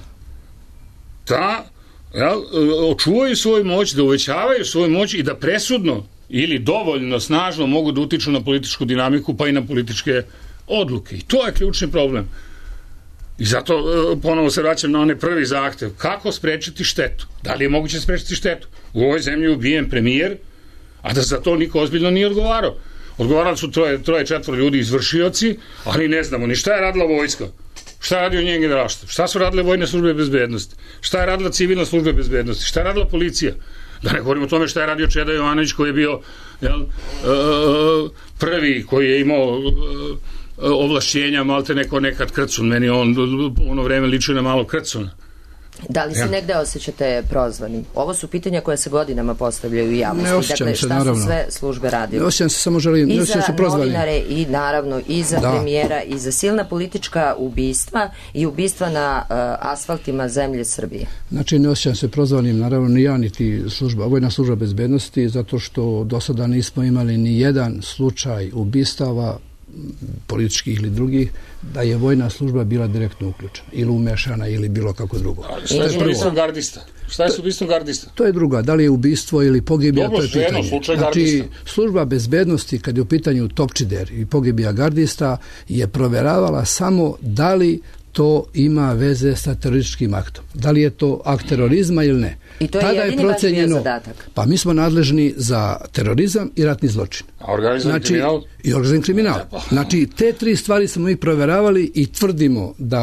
da jel, očuvaju svoju moć, da uvećavaju svoju moć i da presudno ili dovoljno snažno mogu da utiču na političku dinamiku pa i na političke odluke. I to je ključni problem. I zato ponovo se vraćam na onaj prvi zahtev. Kako sprečiti štetu? Da li je moguće sprečiti štetu? U ovoj zemlji je ubijen premijer, a da za to niko ozbiljno nije odgovarao. Odgovarali su troje, troje četvoro ljudi izvršioci, ali ne znamo ni šta je radila vojska. Šta je radio njen generalštab? Šta su radile vojne službe bezbednosti? Šta je radila civilna služba bezbednosti? Šta je radila policija? Da ne govorimo o tome šta je radio Čeda Jovanović koji je bio jel, uh, prvi koji je imao uh, ovlašćenja, malte neko nekad Krcun, meni on ono vreme liči na malo Krcuna. Da li se ja. negde osjećate prozvanim? Ovo su pitanja koja se godinama postavljaju u javnosti. Ne osjećam dakle, se, šta naravno. su sve službe radile? Ne osjećam se, samo želim, ne osjećam se prozvanim. I za novinare, i naravno, i za da. premijera, i za silna politička ubistva i ubistva na uh, asfaltima zemlje Srbije. Znači, ne osjećam se prozvanim, naravno, ni ja, niti služba, vojna služba bezbednosti, zato što do sada nismo imali ni jedan slučaj ubistava političkih ili drugih, da je vojna služba bila direktno uključena ili umešana ili bilo kako drugo. A šta je s ubistvom gardista? Šta je s ubistvom gardista? To je druga, da li je ubistvo ili pogibija, to je pitanje. Znači, služba bezbednosti, kad je u pitanju Topčider i pogibija gardista, je proveravala samo da li to ima veze sa terorističkim aktom. Da li je to akt terorizma ili ne. I to je Tada jedini je vaš bio zadatak. Pa mi smo nadležni za terorizam i ratni zločin. A organizovan znači, kriminal? I organizovan kriminal. Znači, te tri stvari smo mi proveravali i tvrdimo da u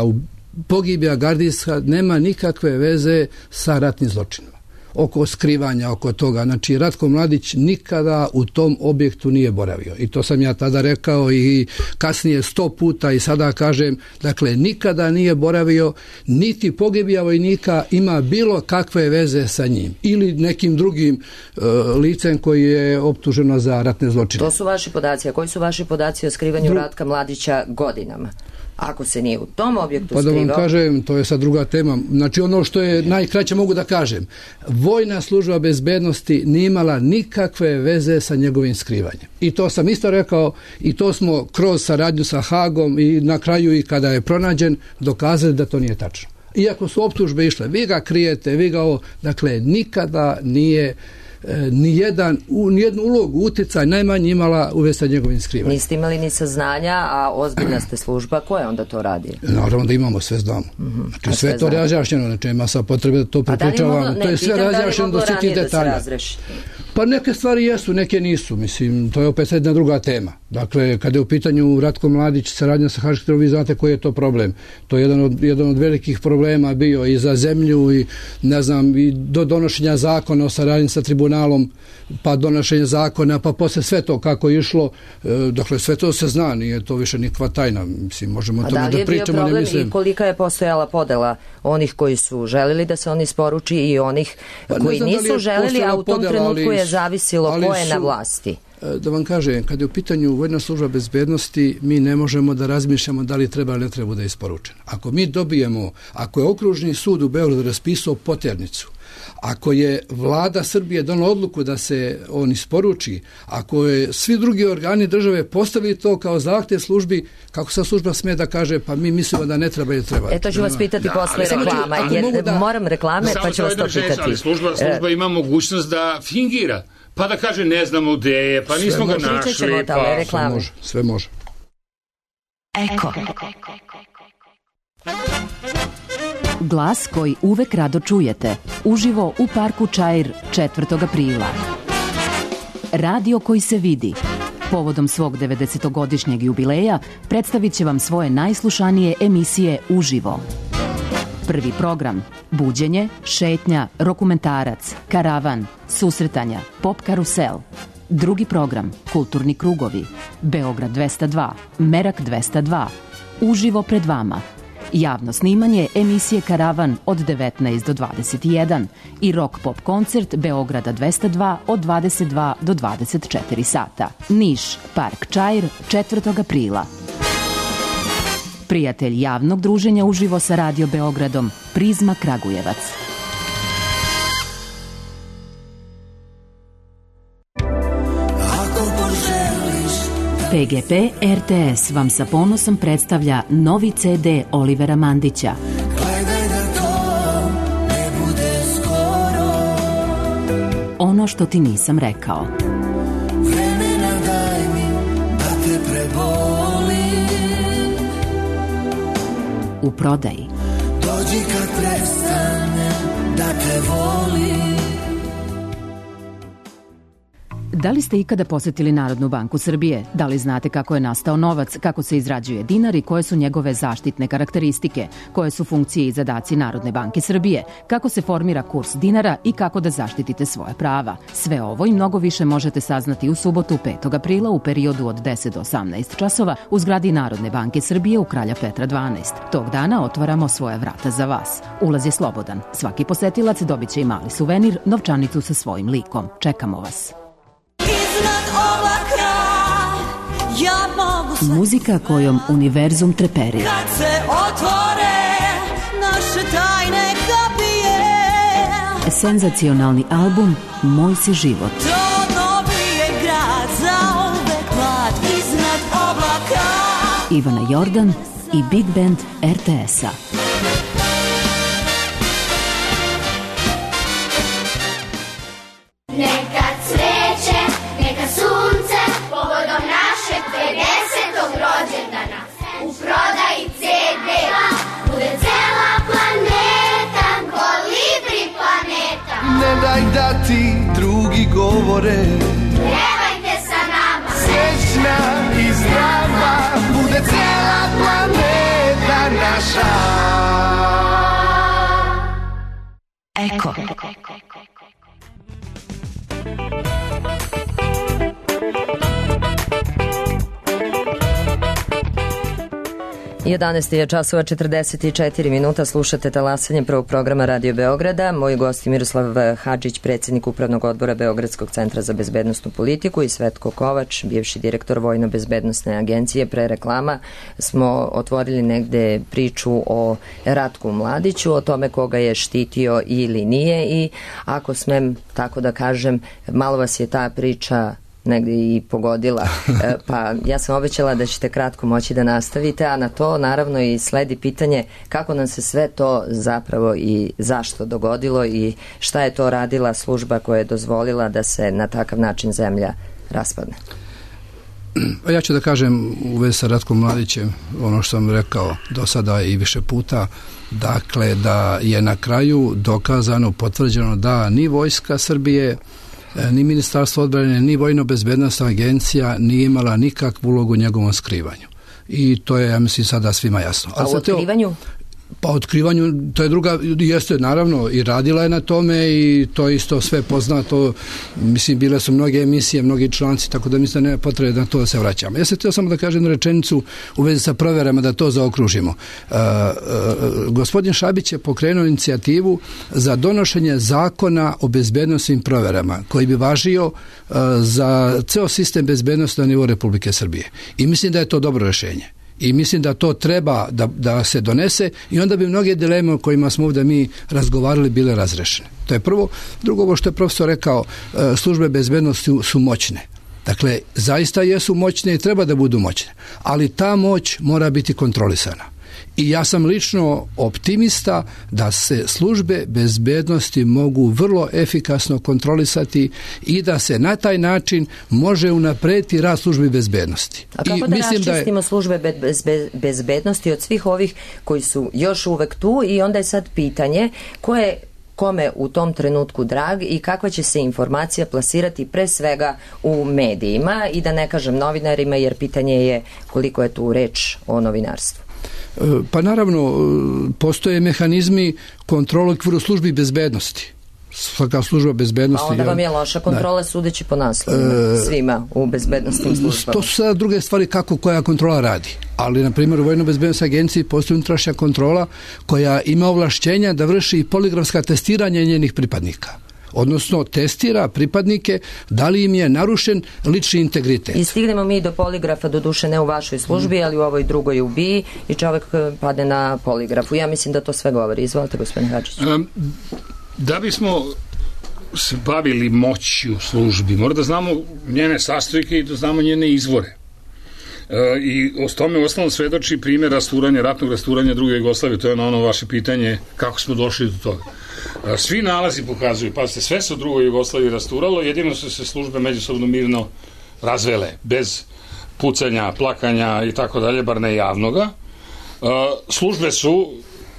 pogibija gardijska nema nikakve veze sa ratnim zločinima. Oko skrivanja, oko toga. Znači, Ratko Mladić nikada u tom objektu nije boravio. I to sam ja tada rekao i kasnije sto puta i sada kažem, dakle, nikada nije boravio, niti pogibija vojnika ima bilo kakve veze sa njim. Ili nekim drugim uh, licem koji je optuženo za ratne zločine. To su vaši podaci. A koji su vaši podaci o skrivanju Dru... Ratka Mladića godinama? Ako se nije u tom objektu skrivao... Pa da vam kažem, to je sad druga tema. Znači ono što je najkraće mogu da kažem. Vojna služba bezbednosti nije imala nikakve veze sa njegovim skrivanjem. I to sam isto rekao i to smo kroz saradnju sa Hagom i na kraju i kada je pronađen dokazali da to nije tačno. Iako su optužbe išle, vi ga krijete, vi ga ovo... Dakle, nikada nije... nijedan, nijednu ulogu, uticaj najmanje imala u vezi sa njegovim skrivanjem. Niste imali ni saznanja, a ozbiljna ste služba, ko je onda to radi? Naravno da imamo, sve znamo. Mm-hmm. Znači, sve, sve to razjašnjeno, znači ima sad potrebe da to prepričavamo. To je sve razjašnjeno do svih detalja. Pa neke stvari jesu, neke nisu. Mislim, to je opet jedna druga tema. Dakle, kada je u pitanju Ratko Mladić, saradnja sa Haškim tribunalom, vi znate koji je to problem. To je jedan od, jedan od velikih problema bio i za zemlju i, ne znam, i do donošenja zakona o saradnji sa tribunalom, pa donošenje zakona, pa posle sve to kako je išlo. E, dakle, sve to se zna, nije to više nikakva tajna. Mislim, možemo o tome da pričamo. A da li je bio problem i kolika je postojala podela onih koji su želeli da se on isporuči i onih pa, koji nisu želeli, a u tom podela, trenutku je zavisilo ko je su, na vlasti? Da vam kažem, kad je u pitanju vojna služba bezbednosti, mi ne možemo da razmišljamo da li treba ili ne treba da je isporučen. Ako mi dobijemo, ako je okružni sud u Beogradu raspisao poternicu, ako je vlada Srbije donala odluku da se on isporuči, ako je svi drugi organi države postavili to kao zahtjev službi, kako sa služba sme da kaže pa mi mislimo da ne treba ili treba. E to ću vas pitati da, posle reklama. Jer, da, moram reklame pa ću vas to pitati. Ali služba, služba ima mogućnost da fingira. Pa da kaže ne znamo gde je, pa sve nismo ga našli. Pa sve može, sve može. Eko. Glas koji uvek rado čujete, uživo u parku Čair četvrtog aprila. Radio koji se vidi. Povodom svog devedesetogodišnjeg jubileja predstavit će vam svoje najslušanije emisije uživo. Prvi program – buđenje, šetnja, rokumentarac, karavan, susretanja, pop karusel. Drugi program – kulturni krugovi, Beograd dvesta dva, Merak dvesta dva, uživo pred vama. Javno snimanje emisije Karavan od devetnaest do dvadeset jedan i rock pop koncert Beograda dvesta dva od dvadeset dva do dvadeset četiri sata. Niš, Park Čair, četvrtog aprila. Prijatelj javnog druženja uživo sa Radio Beogradom, Prizma Kragujevac. P G P R T S vam sa ponosom predstavlja novi C D Olivera Mandića. Gledaj da to ne bude skoro. Ono što ti nisam rekao. Vremena daj mi da te prebolim. U prodaji. Dođi kad prestane da te volim. Da li ste ikada posetili Narodnu banku Srbije? Da li znate kako je nastao novac, kako se izrađuje dinar i koje su njegove zaštitne karakteristike? Koje su funkcije i zadaci Narodne banke Srbije? Kako se formira kurs dinara i kako da zaštitite svoje prava? Sve ovo i mnogo više možete saznati u subotu petog aprila u periodu od deset do osamnaest časova u zgradi Narodne banke Srbije u Kralja Petra dvanaest. Tog dana otvaramo svoje vrata za vas. Ulaz je slobodan. Svaki posetilac dobit će i mali suvenir, novčanicu sa svojim likom. Čekamo vas. Ja muzika kojom univerzum treperi. Kad se otvore naše tajne kapije. Senzacionalni album Moj si život. To novi je grad za uvek mlad iznad oblaka. Ivana Jordan i Big Band R T S-a. Daj da ti drugi govore. Pjevajte sa nama. Srećna i zdrava bude cijela planeta naša. Eko. jedanaest je časova četrdeset četiri minuta, slušate talasanje prvog programa Radio Beograda. Moji gosti Miroslav Hadžić, predsjednik Upravnog odbora Beogradskog centra za bezbednosnu politiku, i Svetko Kovač, bivši direktor Vojno-bezbednosne agencije. Pre reklama smo otvorili negde priču o Ratku Mladiću, o tome koga je štitio ili nije, i ako smem tako da kažem, malo vas je ta priča negde i pogodila, pa ja sam obećala da ćete kratko moći da nastavite, a na to naravno i sledi pitanje kako nam se sve to zapravo i zašto dogodilo i šta je to radila služba koja je dozvolila da se na takav način zemlja raspadne. Ja ću da kažem u vezi sa Ratkom Mladićem ono što sam rekao do sada i više puta, dakle da je na kraju dokazano, potvrđeno da ni Vojska Srbije, ni Ministarstvo odbrane, ni Vojno-bezbednosna agencija nije imala nikakvu ulogu u njegovom skrivanju. I to je, ja mislim, sada svima jasno. A u otkrivanju? Pa otkrivanju, to je druga, jeste naravno i radila je na tome i to isto sve poznato, mislim bile su mnoge emisije, mnogi članci, tako da mislim da nema potrebe da to da se vraćamo. Ja se htio samo da kažem jednu rečenicu u vezi sa proverama, da to zaokružimo. Uh, uh, gospodin Šabić je pokrenuo inicijativu za donošenje zakona o bezbednosnim proverama koji bi važio uh, za ceo sistem bezbednosti na nivou Republike Srbije. I mislim da je to dobro rešenje. I mislim da to treba da, da se donese i onda bi mnoge dileme o kojima smo ovdje mi razgovarali bile razrešene. To je prvo. Drugo, ovo što je profesor rekao, službe bezbednosti su moćne. Dakle, zaista jesu moćne i treba da budu moćne. Ali ta moć mora biti kontrolisana. I ja sam lično optimista da se službe bezbednosti mogu vrlo efikasno kontrolisati i da se na taj način može unaprediti rad službi bezbednosti. A kako I da mislim raščistimo da je... službe bez, bez, bezbednosti od svih ovih koji su još uvek tu, i onda je sad pitanje ko je kome u tom trenutku drag i kakva će se informacija plasirati pre svega u medijima, i da ne kažem novinarima, jer pitanje je koliko je tu reč o novinarstvu. Pa naravno, postoje mehanizmi kontrole u okviru službi bezbednosti. Svaka služba bezbednosti... Pa onda vam je loša kontrola, da, sudeći po naslovima, e, svima u bezbednostnim službama. To su sada druge stvari kako koja kontrola radi. Ali, na primjer, u Vojno-bezbednosnoj agenciji postoji unutrašnja kontrola koja ima ovlašćenja da vrši poligrafska testiranja njenih pripadnika. Odnosno testira pripadnike da li im je narušen lični integritet. I stignemo mi do poligrafa, do duše ne u vašoj službi, mm. ali u ovoj drugoj u B I, i čovjek pade na poligrafu. Ja mislim da to sve govori. Izvolite, gospodin Hadžić. Um, da bismo se bavili moći u službi, mora da znamo njene sastojke i da znamo njene izvore. Uh, i o tome u osnovu svedoči primjer rasturanja, ratnog rasturanja druge Jugoslavije. To je na ono vaše pitanje kako smo došli do toga. Uh, svi nalazi pokazuju, pazite, sve se u drugoj Jugoslaviji rasturalo, jedino su se službe međusobno mirno razvele, bez pucanja, plakanja i tako dalje, bar ne javnoga. Uh, službe su,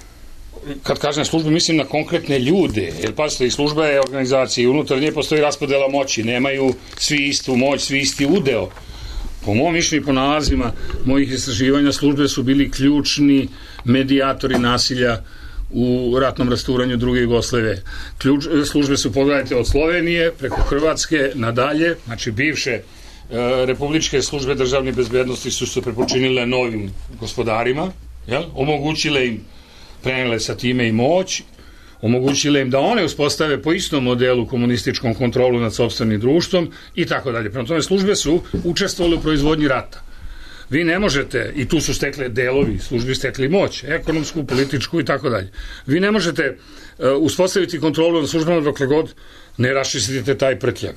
kad kažem službe, mislim na konkretne ljude, jer pazite, i služba je organizacija i unutar nje postoji raspodela moći, nemaju svi istu moć, svi isti udeo. Po mom mišljenju i po nalazima mojih istraživanja, službe su bili ključni medijatori nasilja u ratnom rasturanju druge Jugoslavije. Ključ, službe su, pogledajte, od Slovenije preko Hrvatske nadalje, znači bivše e, republičke službe državne bezbednosti su se prepočinile novim gospodarima, jel? Omogućile im, prenele sa time i moć, omogućile im da one uspostave po istom modelu komunističkom kontrolu nad sopstvenim društvom i tako dalje. Prema tome, službe su učestvovale u proizvodnji rata. Vi ne možete, i tu su stekle delovi, službi stekli moć, ekonomsku, političku i tako dalje. Vi ne možete uh, uspostaviti kontrolu nad službama dokle god ne raščistite taj prtljag.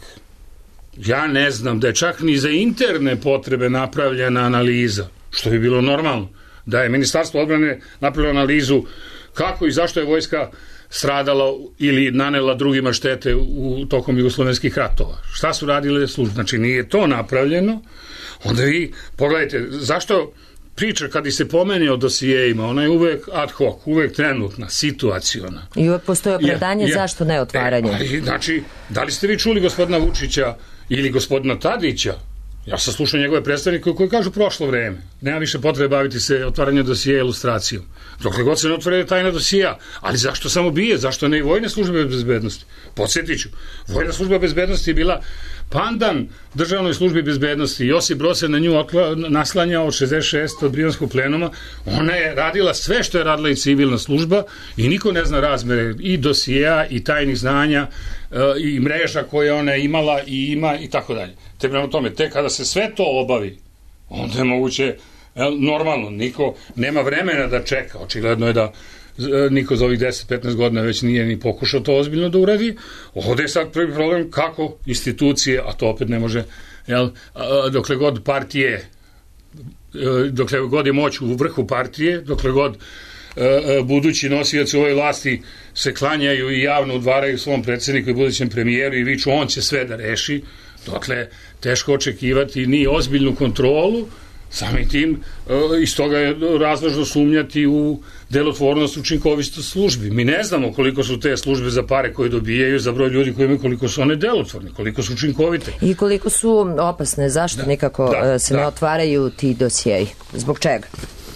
Ja ne znam da je čak ni za interne potrebe napravljena analiza, što bi bilo normalno, da je Ministarstvo odbrane napravilo analizu kako i zašto je vojska stradala ili nanela drugima štete u tokom jugoslovenskih ratova. Šta su radile službe? Znači, nije to napravljeno. Onda vi pogledajte, zašto priča kad i se pomeni o dosijejima, ona je uvek ad hoc, uvek trenutna, situaciona. I uvek postoje opravdanje ja, ja, zašto ne otvaranje. E, ali, znači, da li ste vi čuli gospodina Vučića ili gospodina Tadića Ja sam slušao njegove predstavnike koji kažu prošlo vreme. Nema više potrebe baviti se otvaranjem dosije i ilustracijom. Dokle god se ne otvore tajna dosija. Ali zašto samo bije? Zašto ne i vojne službe bezbednosti? Podsjetit ću. Vojna služba bezbednosti je bila pandan državnoj službi bezbednosti. Josip Broz se na nju otla, naslanjao od šezdeset šeste od Brionskog plenuma. Ona je radila sve što je radila i civilna služba i niko ne zna razmere i dosija i tajnih znanja i mreža koje ona je imala i ima i tako dalje. Te prema tome, te kada se sve to obavi, onda je moguće, normalno, niko nema vremena da čeka. Očigledno je da niko za ovih deset do petnaest godina već nije ni pokušao to ozbiljno da uradi. Ovde je sad prvi problem kako institucije, a to opet ne može, jel, dokle god partije, dokle god je moć u vrhu partije, dokle god budući nosioci ove vlasti se klanjaju i javno udvaraju svom predsjedniku i budućem premijeru i viču on će sve da reši, dokle teško očekivati ni ozbiljnu kontrolu, samim tim iz toga je razložno sumnjati u delotvornost, učinkovitost službi. Mi ne znamo koliko su te službe za pare koje dobijaju, za broj ljudi koji imaju, koliko su one delotvorne, koliko su učinkovite. I koliko su opasne, zašto da, nikako da, se da. ne otvaraju ti dosjeji? Zbog čega?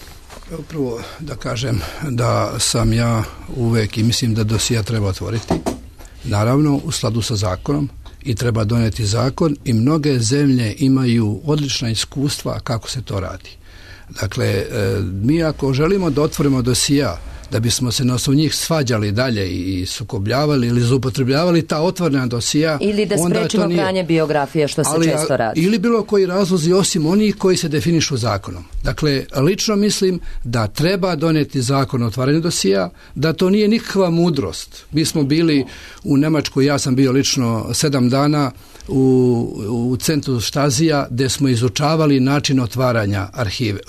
Prvo da kažem da sam ja uvek i mislim da dosija treba otvoriti. Naravno u skladu sa zakonom i treba doneti zakon i mnoge zemlje imaju odlična iskustva kako se to radi. Dakle, mi ako želimo da otvorimo dosija da bismo se na osnovu njih svađali dalje i sukobljavali ili zloupotrebljavali ta otvorena dosija, ili da sprečimo nije... pranje biografije, što se ali, često radi. Ili bilo koji razlozi osim onih koji se definišu zakonom. Dakle, lično mislim da treba doneti zakon o otvaranju dosija, da to nije nikakva mudrost. Mi smo bili u Nemačkoj, ja sam bio lično sedam dana u, u centru Štazija gde smo izučavali način otvaranja arhive,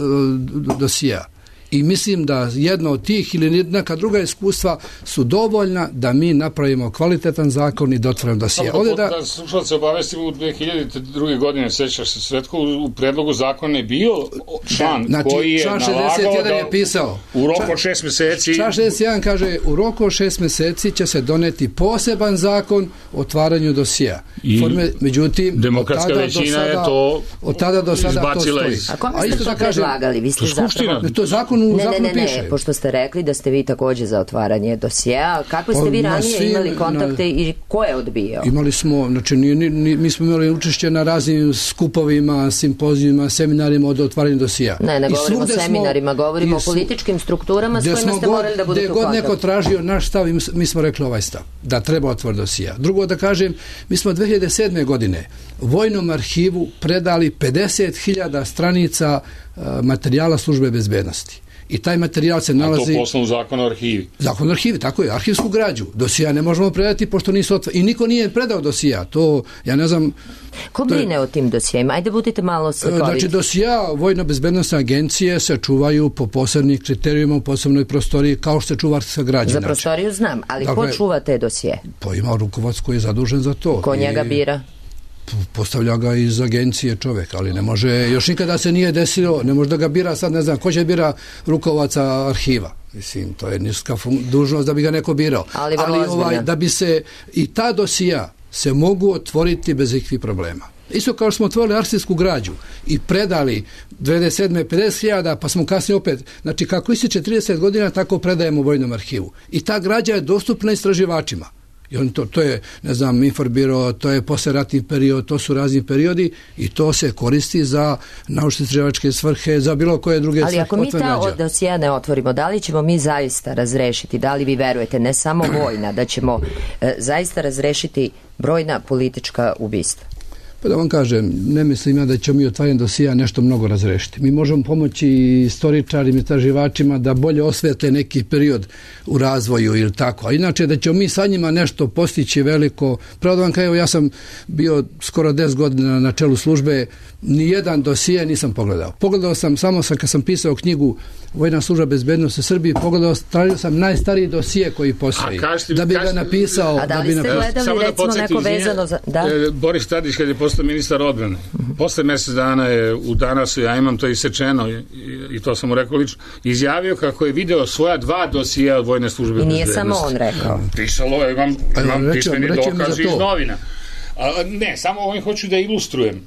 dosija. I mislim da jedno od tih ili neka druga iskustva su dovoljna da mi napravimo kvalitetan zakon i da otvorimo dosije. Da, da, da slušalce obavestimo, u dve hiljade druge. godine, sećaš se, Sretko, u predlogu zakona je bio član znači, koji je nalagao da je pisao, u roku od šest meseci... Član šezdeset jedan kaže, u roku od šest meseci će se doneti poseban zakon o otvaranju dosija. Forme, međutim, demokratska većina sada, je to od tada do sada izbacila to iz... A kome ste to predlagali? Vi ste zapravo... To je zakon u ne, zakonu ne, ne, piše. Ne, pošto ste rekli da ste vi takođe za otvaranje dosjea, kakve ste vi ranije svi, imali kontakte na, i ko je odbijao? Imali smo, znači ni, ni, mi smo imali učešće na raznim skupovima, simpozijima, seminarima od otvaranja dosjea. Ne, ne govorimo o seminarima, smo, govorimo o političkim strukturama s kojima ste god, morali da budete u kontaktu. Gde god neko tražio naš stav, mi smo rekli ovaj stav, da treba otvoriti dosjea. Drugo da kažem, mi smo dve hiljade sedme. godine Vojnom arhivu predali pedeset hiljada stranica uh, materijala službe bezbednosti. I taj materijal se nalazi... A to po osnovu zakona o arhivi. Zakon o arhivi, tako je, arhivsku građu. Dosija ne možemo predati pošto nisu otvoreni. I niko nije predao dosija. To, ja ne znam... Ko brine o tim dosijema? Ajde budite malo slikoviti. Znači, dosija Vojno-bezbednosne agencije se čuvaju po posebnim kriterijima u posebnoj prostoriji, kao što se čuva arhivska građa. Za prostoriju znam, ali dakle, ko čuva te dosije? Pa ima rukovac koji je zadužen za to. Ko njega bira? Postavlja ga iz agencije čovjek, ali ne može, još nikada se nije desilo, ne može da ga bira sad, ne znam, ko će bira rukovaca arhiva. Mislim, to je niska dužnost da bi ga neko birao. Ali, ali ovaj, da bi se i ta dosija se mogu otvoriti bez ikakvih problema. Isto kao što smo otvorili arhivsku građu i predali dvadeset sedme pedeset hiljada, pa smo kasnije opet, znači kako ističe trideset godina, tako predajemo Vojnom arhivu. I ta građa je dostupna istraživačima. I on to, to je, ne znam, Inforbiro, to je posleratni period, to su razni periodi i to se koristi za naučno-istraživačke svrhe, za bilo koje druge svrhe. Ali ako mi ta dosije ne otvorimo, da li ćemo mi zaista razrešiti, da li vi verujete, ne samo vojna, da ćemo e, zaista razrešiti brojna politička ubistva? Pa da vam kažem, ne mislim ja da ćemo mi otvaranjem dosija nešto mnogo razrešiti. Mi možemo pomoći istoričarima i istraživačima da bolje osvete neki period u razvoju ili tako. A inače da ćemo mi sa njima nešto postići veliko. Pravo da vam kažem, ja sam bio skoro deset godina na čelu službe, ni jedan dosije nisam pogledao. Pogledao sam samo sam, kad sam pisao knjigu Vojna služba bezbednosti Srbije, pogledao tražio sam najstariji dosije koji postoji. Da bi ga napisao. A da li ste gledali recimo neko vezano za... Da? Boris Tadić kad je postao ministar odbrane. Uh-huh. Posle mjesec dana je u Danasu, ja imam to isečeno i, i to sam mu rekao lično, izjavio kako je video svoja dva dosija od Vojne službe bezbednosti. I nije samo on rekao. Pisalo je, imam, imam pismeni dokaz iz novina. A, ne, samo ovim hoću da ilustrujem.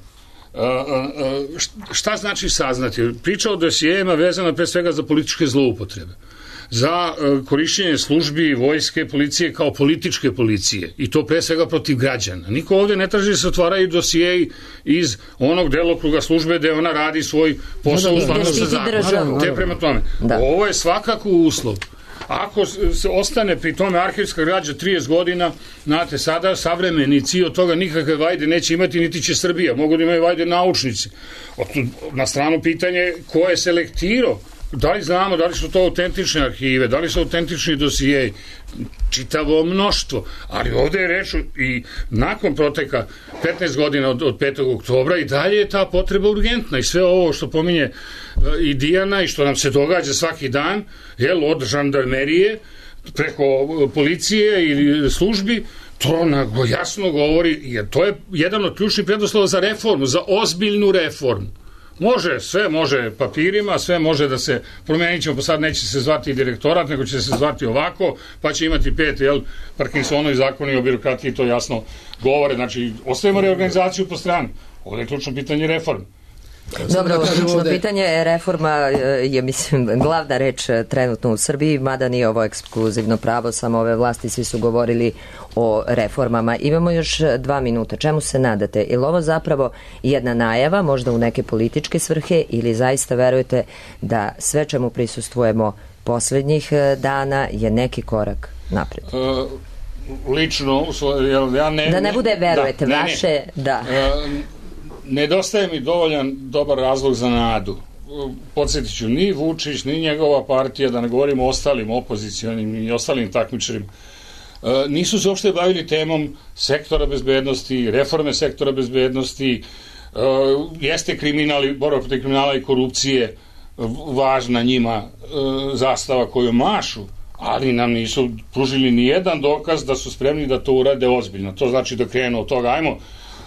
Šta znači saznati? Priča o dosijejima vezana pre svega za političke zloupotrebe, za korišćenje službi, vojske, policije kao političke policije i to pre svega protiv građana. Niko ovde ne traži da se otvaraju dosijeji iz onog delokruga službe gde ona radi svoj posao u skladu sa zakonom. Te prema tome. Da. Ovo je svakako uslov. Ako se ostane pri tome arhivska građa trideset godina, znate, sada savremenici od toga nikakve vajde neće imati, niti će Srbija. Mogu da imaju vajde naučnici. Na stranu pitanje ko je selektirao. Da li znamo, da li su to autentične arhive, da li su autentični dosijeji, čitavo mnoštvo, ali ovde je reč i nakon proteka petnaest godina od, od petog oktobra i dalje je ta potreba urgentna i sve ovo što pominje i Dijana i što nam se događa svaki dan, jel, od žandarmerije preko policije ili službi, to nago jasno govori, jer to je jedan od ključnih preduslova za reformu, za ozbiljnu reformu. Može, sve može papirima, sve može da se promenit ćemo, pa sad neće se zvati direktorat, nego će se zvati ovako, pa će imati pet, jel, Parkinsonovi zakoni o birokratiji, to jasno govore, znači, ostavimo reorganizaciju po stranu. Ovdje je ključno pitanje reforme. Dobro, ključno pitanje je reforma je, mislim, glavna reč trenutno u Srbiji, mada nije ovo ekskluzivno pravo samo ove vlasti, svi su govorili o reformama. Imamo još dva minuta. Čemu se nadate? Je li ovo zapravo jedna najava, možda u neke političke svrhe, ili zaista verujete da sve čemu prisustvujemo poslednjih dana je neki korak napred? Uh, lično, ja ne... Da ne bude verujete, da, vaše, ne, ne. da... Uh, Nedostaje mi dovoljan dobar razlog za nadu. Podsjetit ću, ni Vučić, ni njegova partija, da ne govorimo o ostalim opozicionim i ostalim takmičarima, nisu se uopšte bavili temom sektora bezbednosti, reforme sektora bezbednosti, jeste kriminal, borba protiv kriminala i korupcije važna njima zastava koju mašu, ali nam nisu pružili ni jedan dokaz da su spremni da to urade ozbiljno. To znači da krenu od toga, ajmo,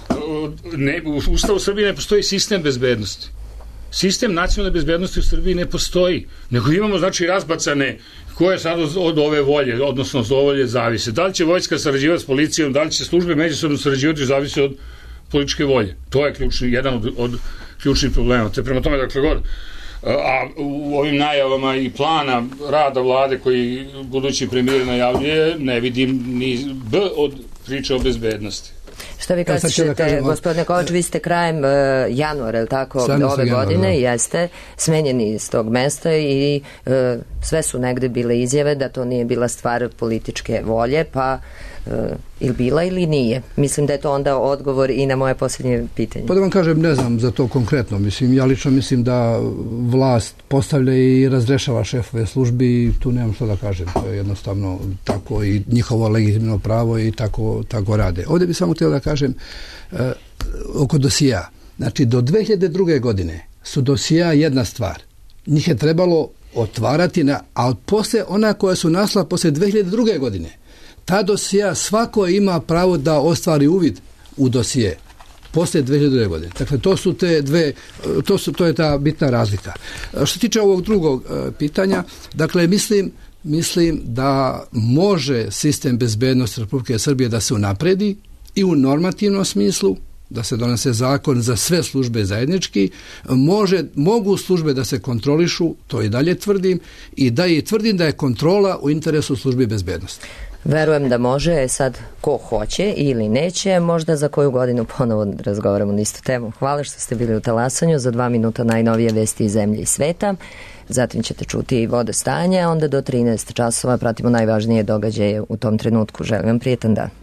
ne, u Ustavu Srbije ne postoji sistem bezbednosti. Sistem nacionalne bezbednosti u Srbiji ne postoji, nego imamo, znači, razbacane koje sad od, od ove volje, odnosno od volje zavise. Da li će vojska sarađivati s policijom, da li će službe međusobno sarađivati, zavisi od političke volje. To je ključni, jedan od, od ključnih problema. Te prema tome, dakle god, a u ovim najavama i plana rada vlade koji budući premijer najavljuje, ne vidim ni B od priče o bezbednosti. Šta vi kažete, gospodine Kovač, vi ste krajem uh, januara, je li tako, ove godine, da. Jeste, smenjeni iz tog mesta i uh, sve su negde bile izjave da to nije bila stvar političke volje, pa uh, ili bila ili nije? Mislim da je to onda odgovor i na moje posljednje pitanje. Pa da vam kažem, ne znam za to konkretno, mislim, ja lično mislim da vlast postavlja i razrešava šefove službi i tu nemam što da kažem, to je jednostavno tako i njihovo legitimno pravo i tako, tako rade. Ovdje bi samo htio da kažem uh, oko dosija. Znači, do dve hiljade druge. godine su dosija jedna stvar. Njih je trebalo otvarati, na, a posle ona koja su nasla posle dve hiljade druge. godine, ta dosija svako ima pravo da ostvari uvid u dosije posle dve hiljade druge. godine. Dakle, to su te dve, to, su, to je ta bitna razlika. Što se tiče ovog drugog uh, pitanja, dakle, mislim, mislim da može sistem bezbednosti Republike Srbije da se unapredi i u normativnom smislu, da se donese zakon za sve službe zajednički, može, mogu službe da se kontrolišu, to i dalje tvrdim, i da i tvrdim da je kontrola u interesu službi bezbednosti. Verujem da može, sad ko hoće ili neće, možda za koju godinu ponovo razgovaramo na istu temu. Hvala što ste bili u Talasanju, za dva minuta najnovije vesti iz zemlje i sveta, zatim ćete čuti i vode stanja, onda do trinaest časova pratimo najvažnije događaje u tom trenutku. Želim vam prijetan dan.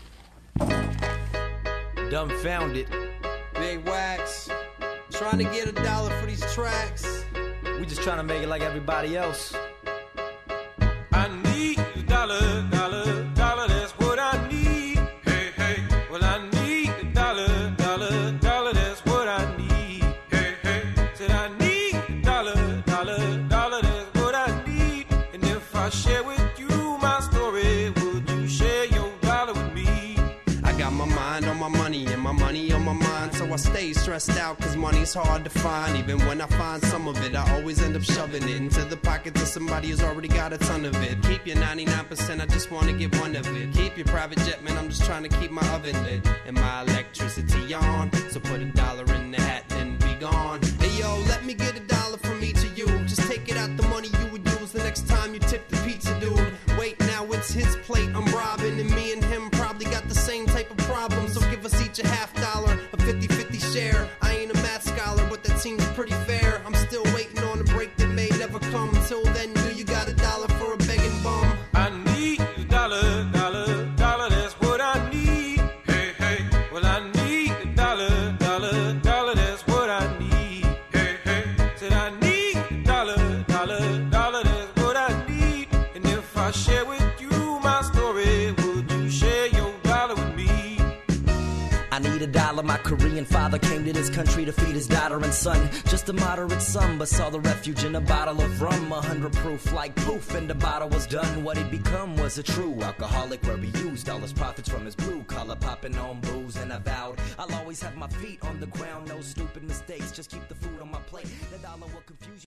Dumbfounded. Big Wax. Trying to get a dollar for these tracks. We just trying to make it like everybody else. I need a dollar, dollar, dollar, that's what I need. Hey, hey. Well, I need a dollar, dollar, dollar, that's what I need. Hey, hey. Said I need a dollar, dollar, dollar, that's what I need. And if I share with you my story, would you share your dollar with me? I got my mind on my money and my money on my mind, so I stay stressed out cause money's hard to find. Even when I find some of it, I always end up shoving it into the pockets of somebody who's already got a ton of it. Keep your ninety-nine percent, I just wanna get one of it. Keep your private jet, man, I'm just trying to keep my oven lit and my electricity on. So put a dollar in the hat and be gone. Hey yo, let me get a dollar from each of you. Just take it out the money you would use the next time you tip the pizza dude. Wait, now it's his plate I'm robbing, and me and him probably got the same type of problem. So give us each a half dollar, a fifty-fifty share. I ain't a math scholar, but that seems pretty fair. I'm still waiting on a break that may never come. Till then, do you got a dollar for a begging bum? I need a dollar, dollar, dollar, that's what I need. Hey, hey, well I need a dollar, dollar, dollar, that's what I need. Hey, hey, said I need a dollar, dollar, dollar, that's what I need. And if I share with you my story, would you share your dollar with me? I need a dollar, my Korean father came to this country to feed his daughter and son. Just a moderate sum, but saw the refuge in a bottle of rum. A hundred proof like poof, and the bottle was done. What he'd become was a true alcoholic where he used all his profits from his blue collar, popping on booze. And I vowed I'll always have my feet on the ground, no stupid mistakes, just keep the food on my plate. The dollar will confuse you.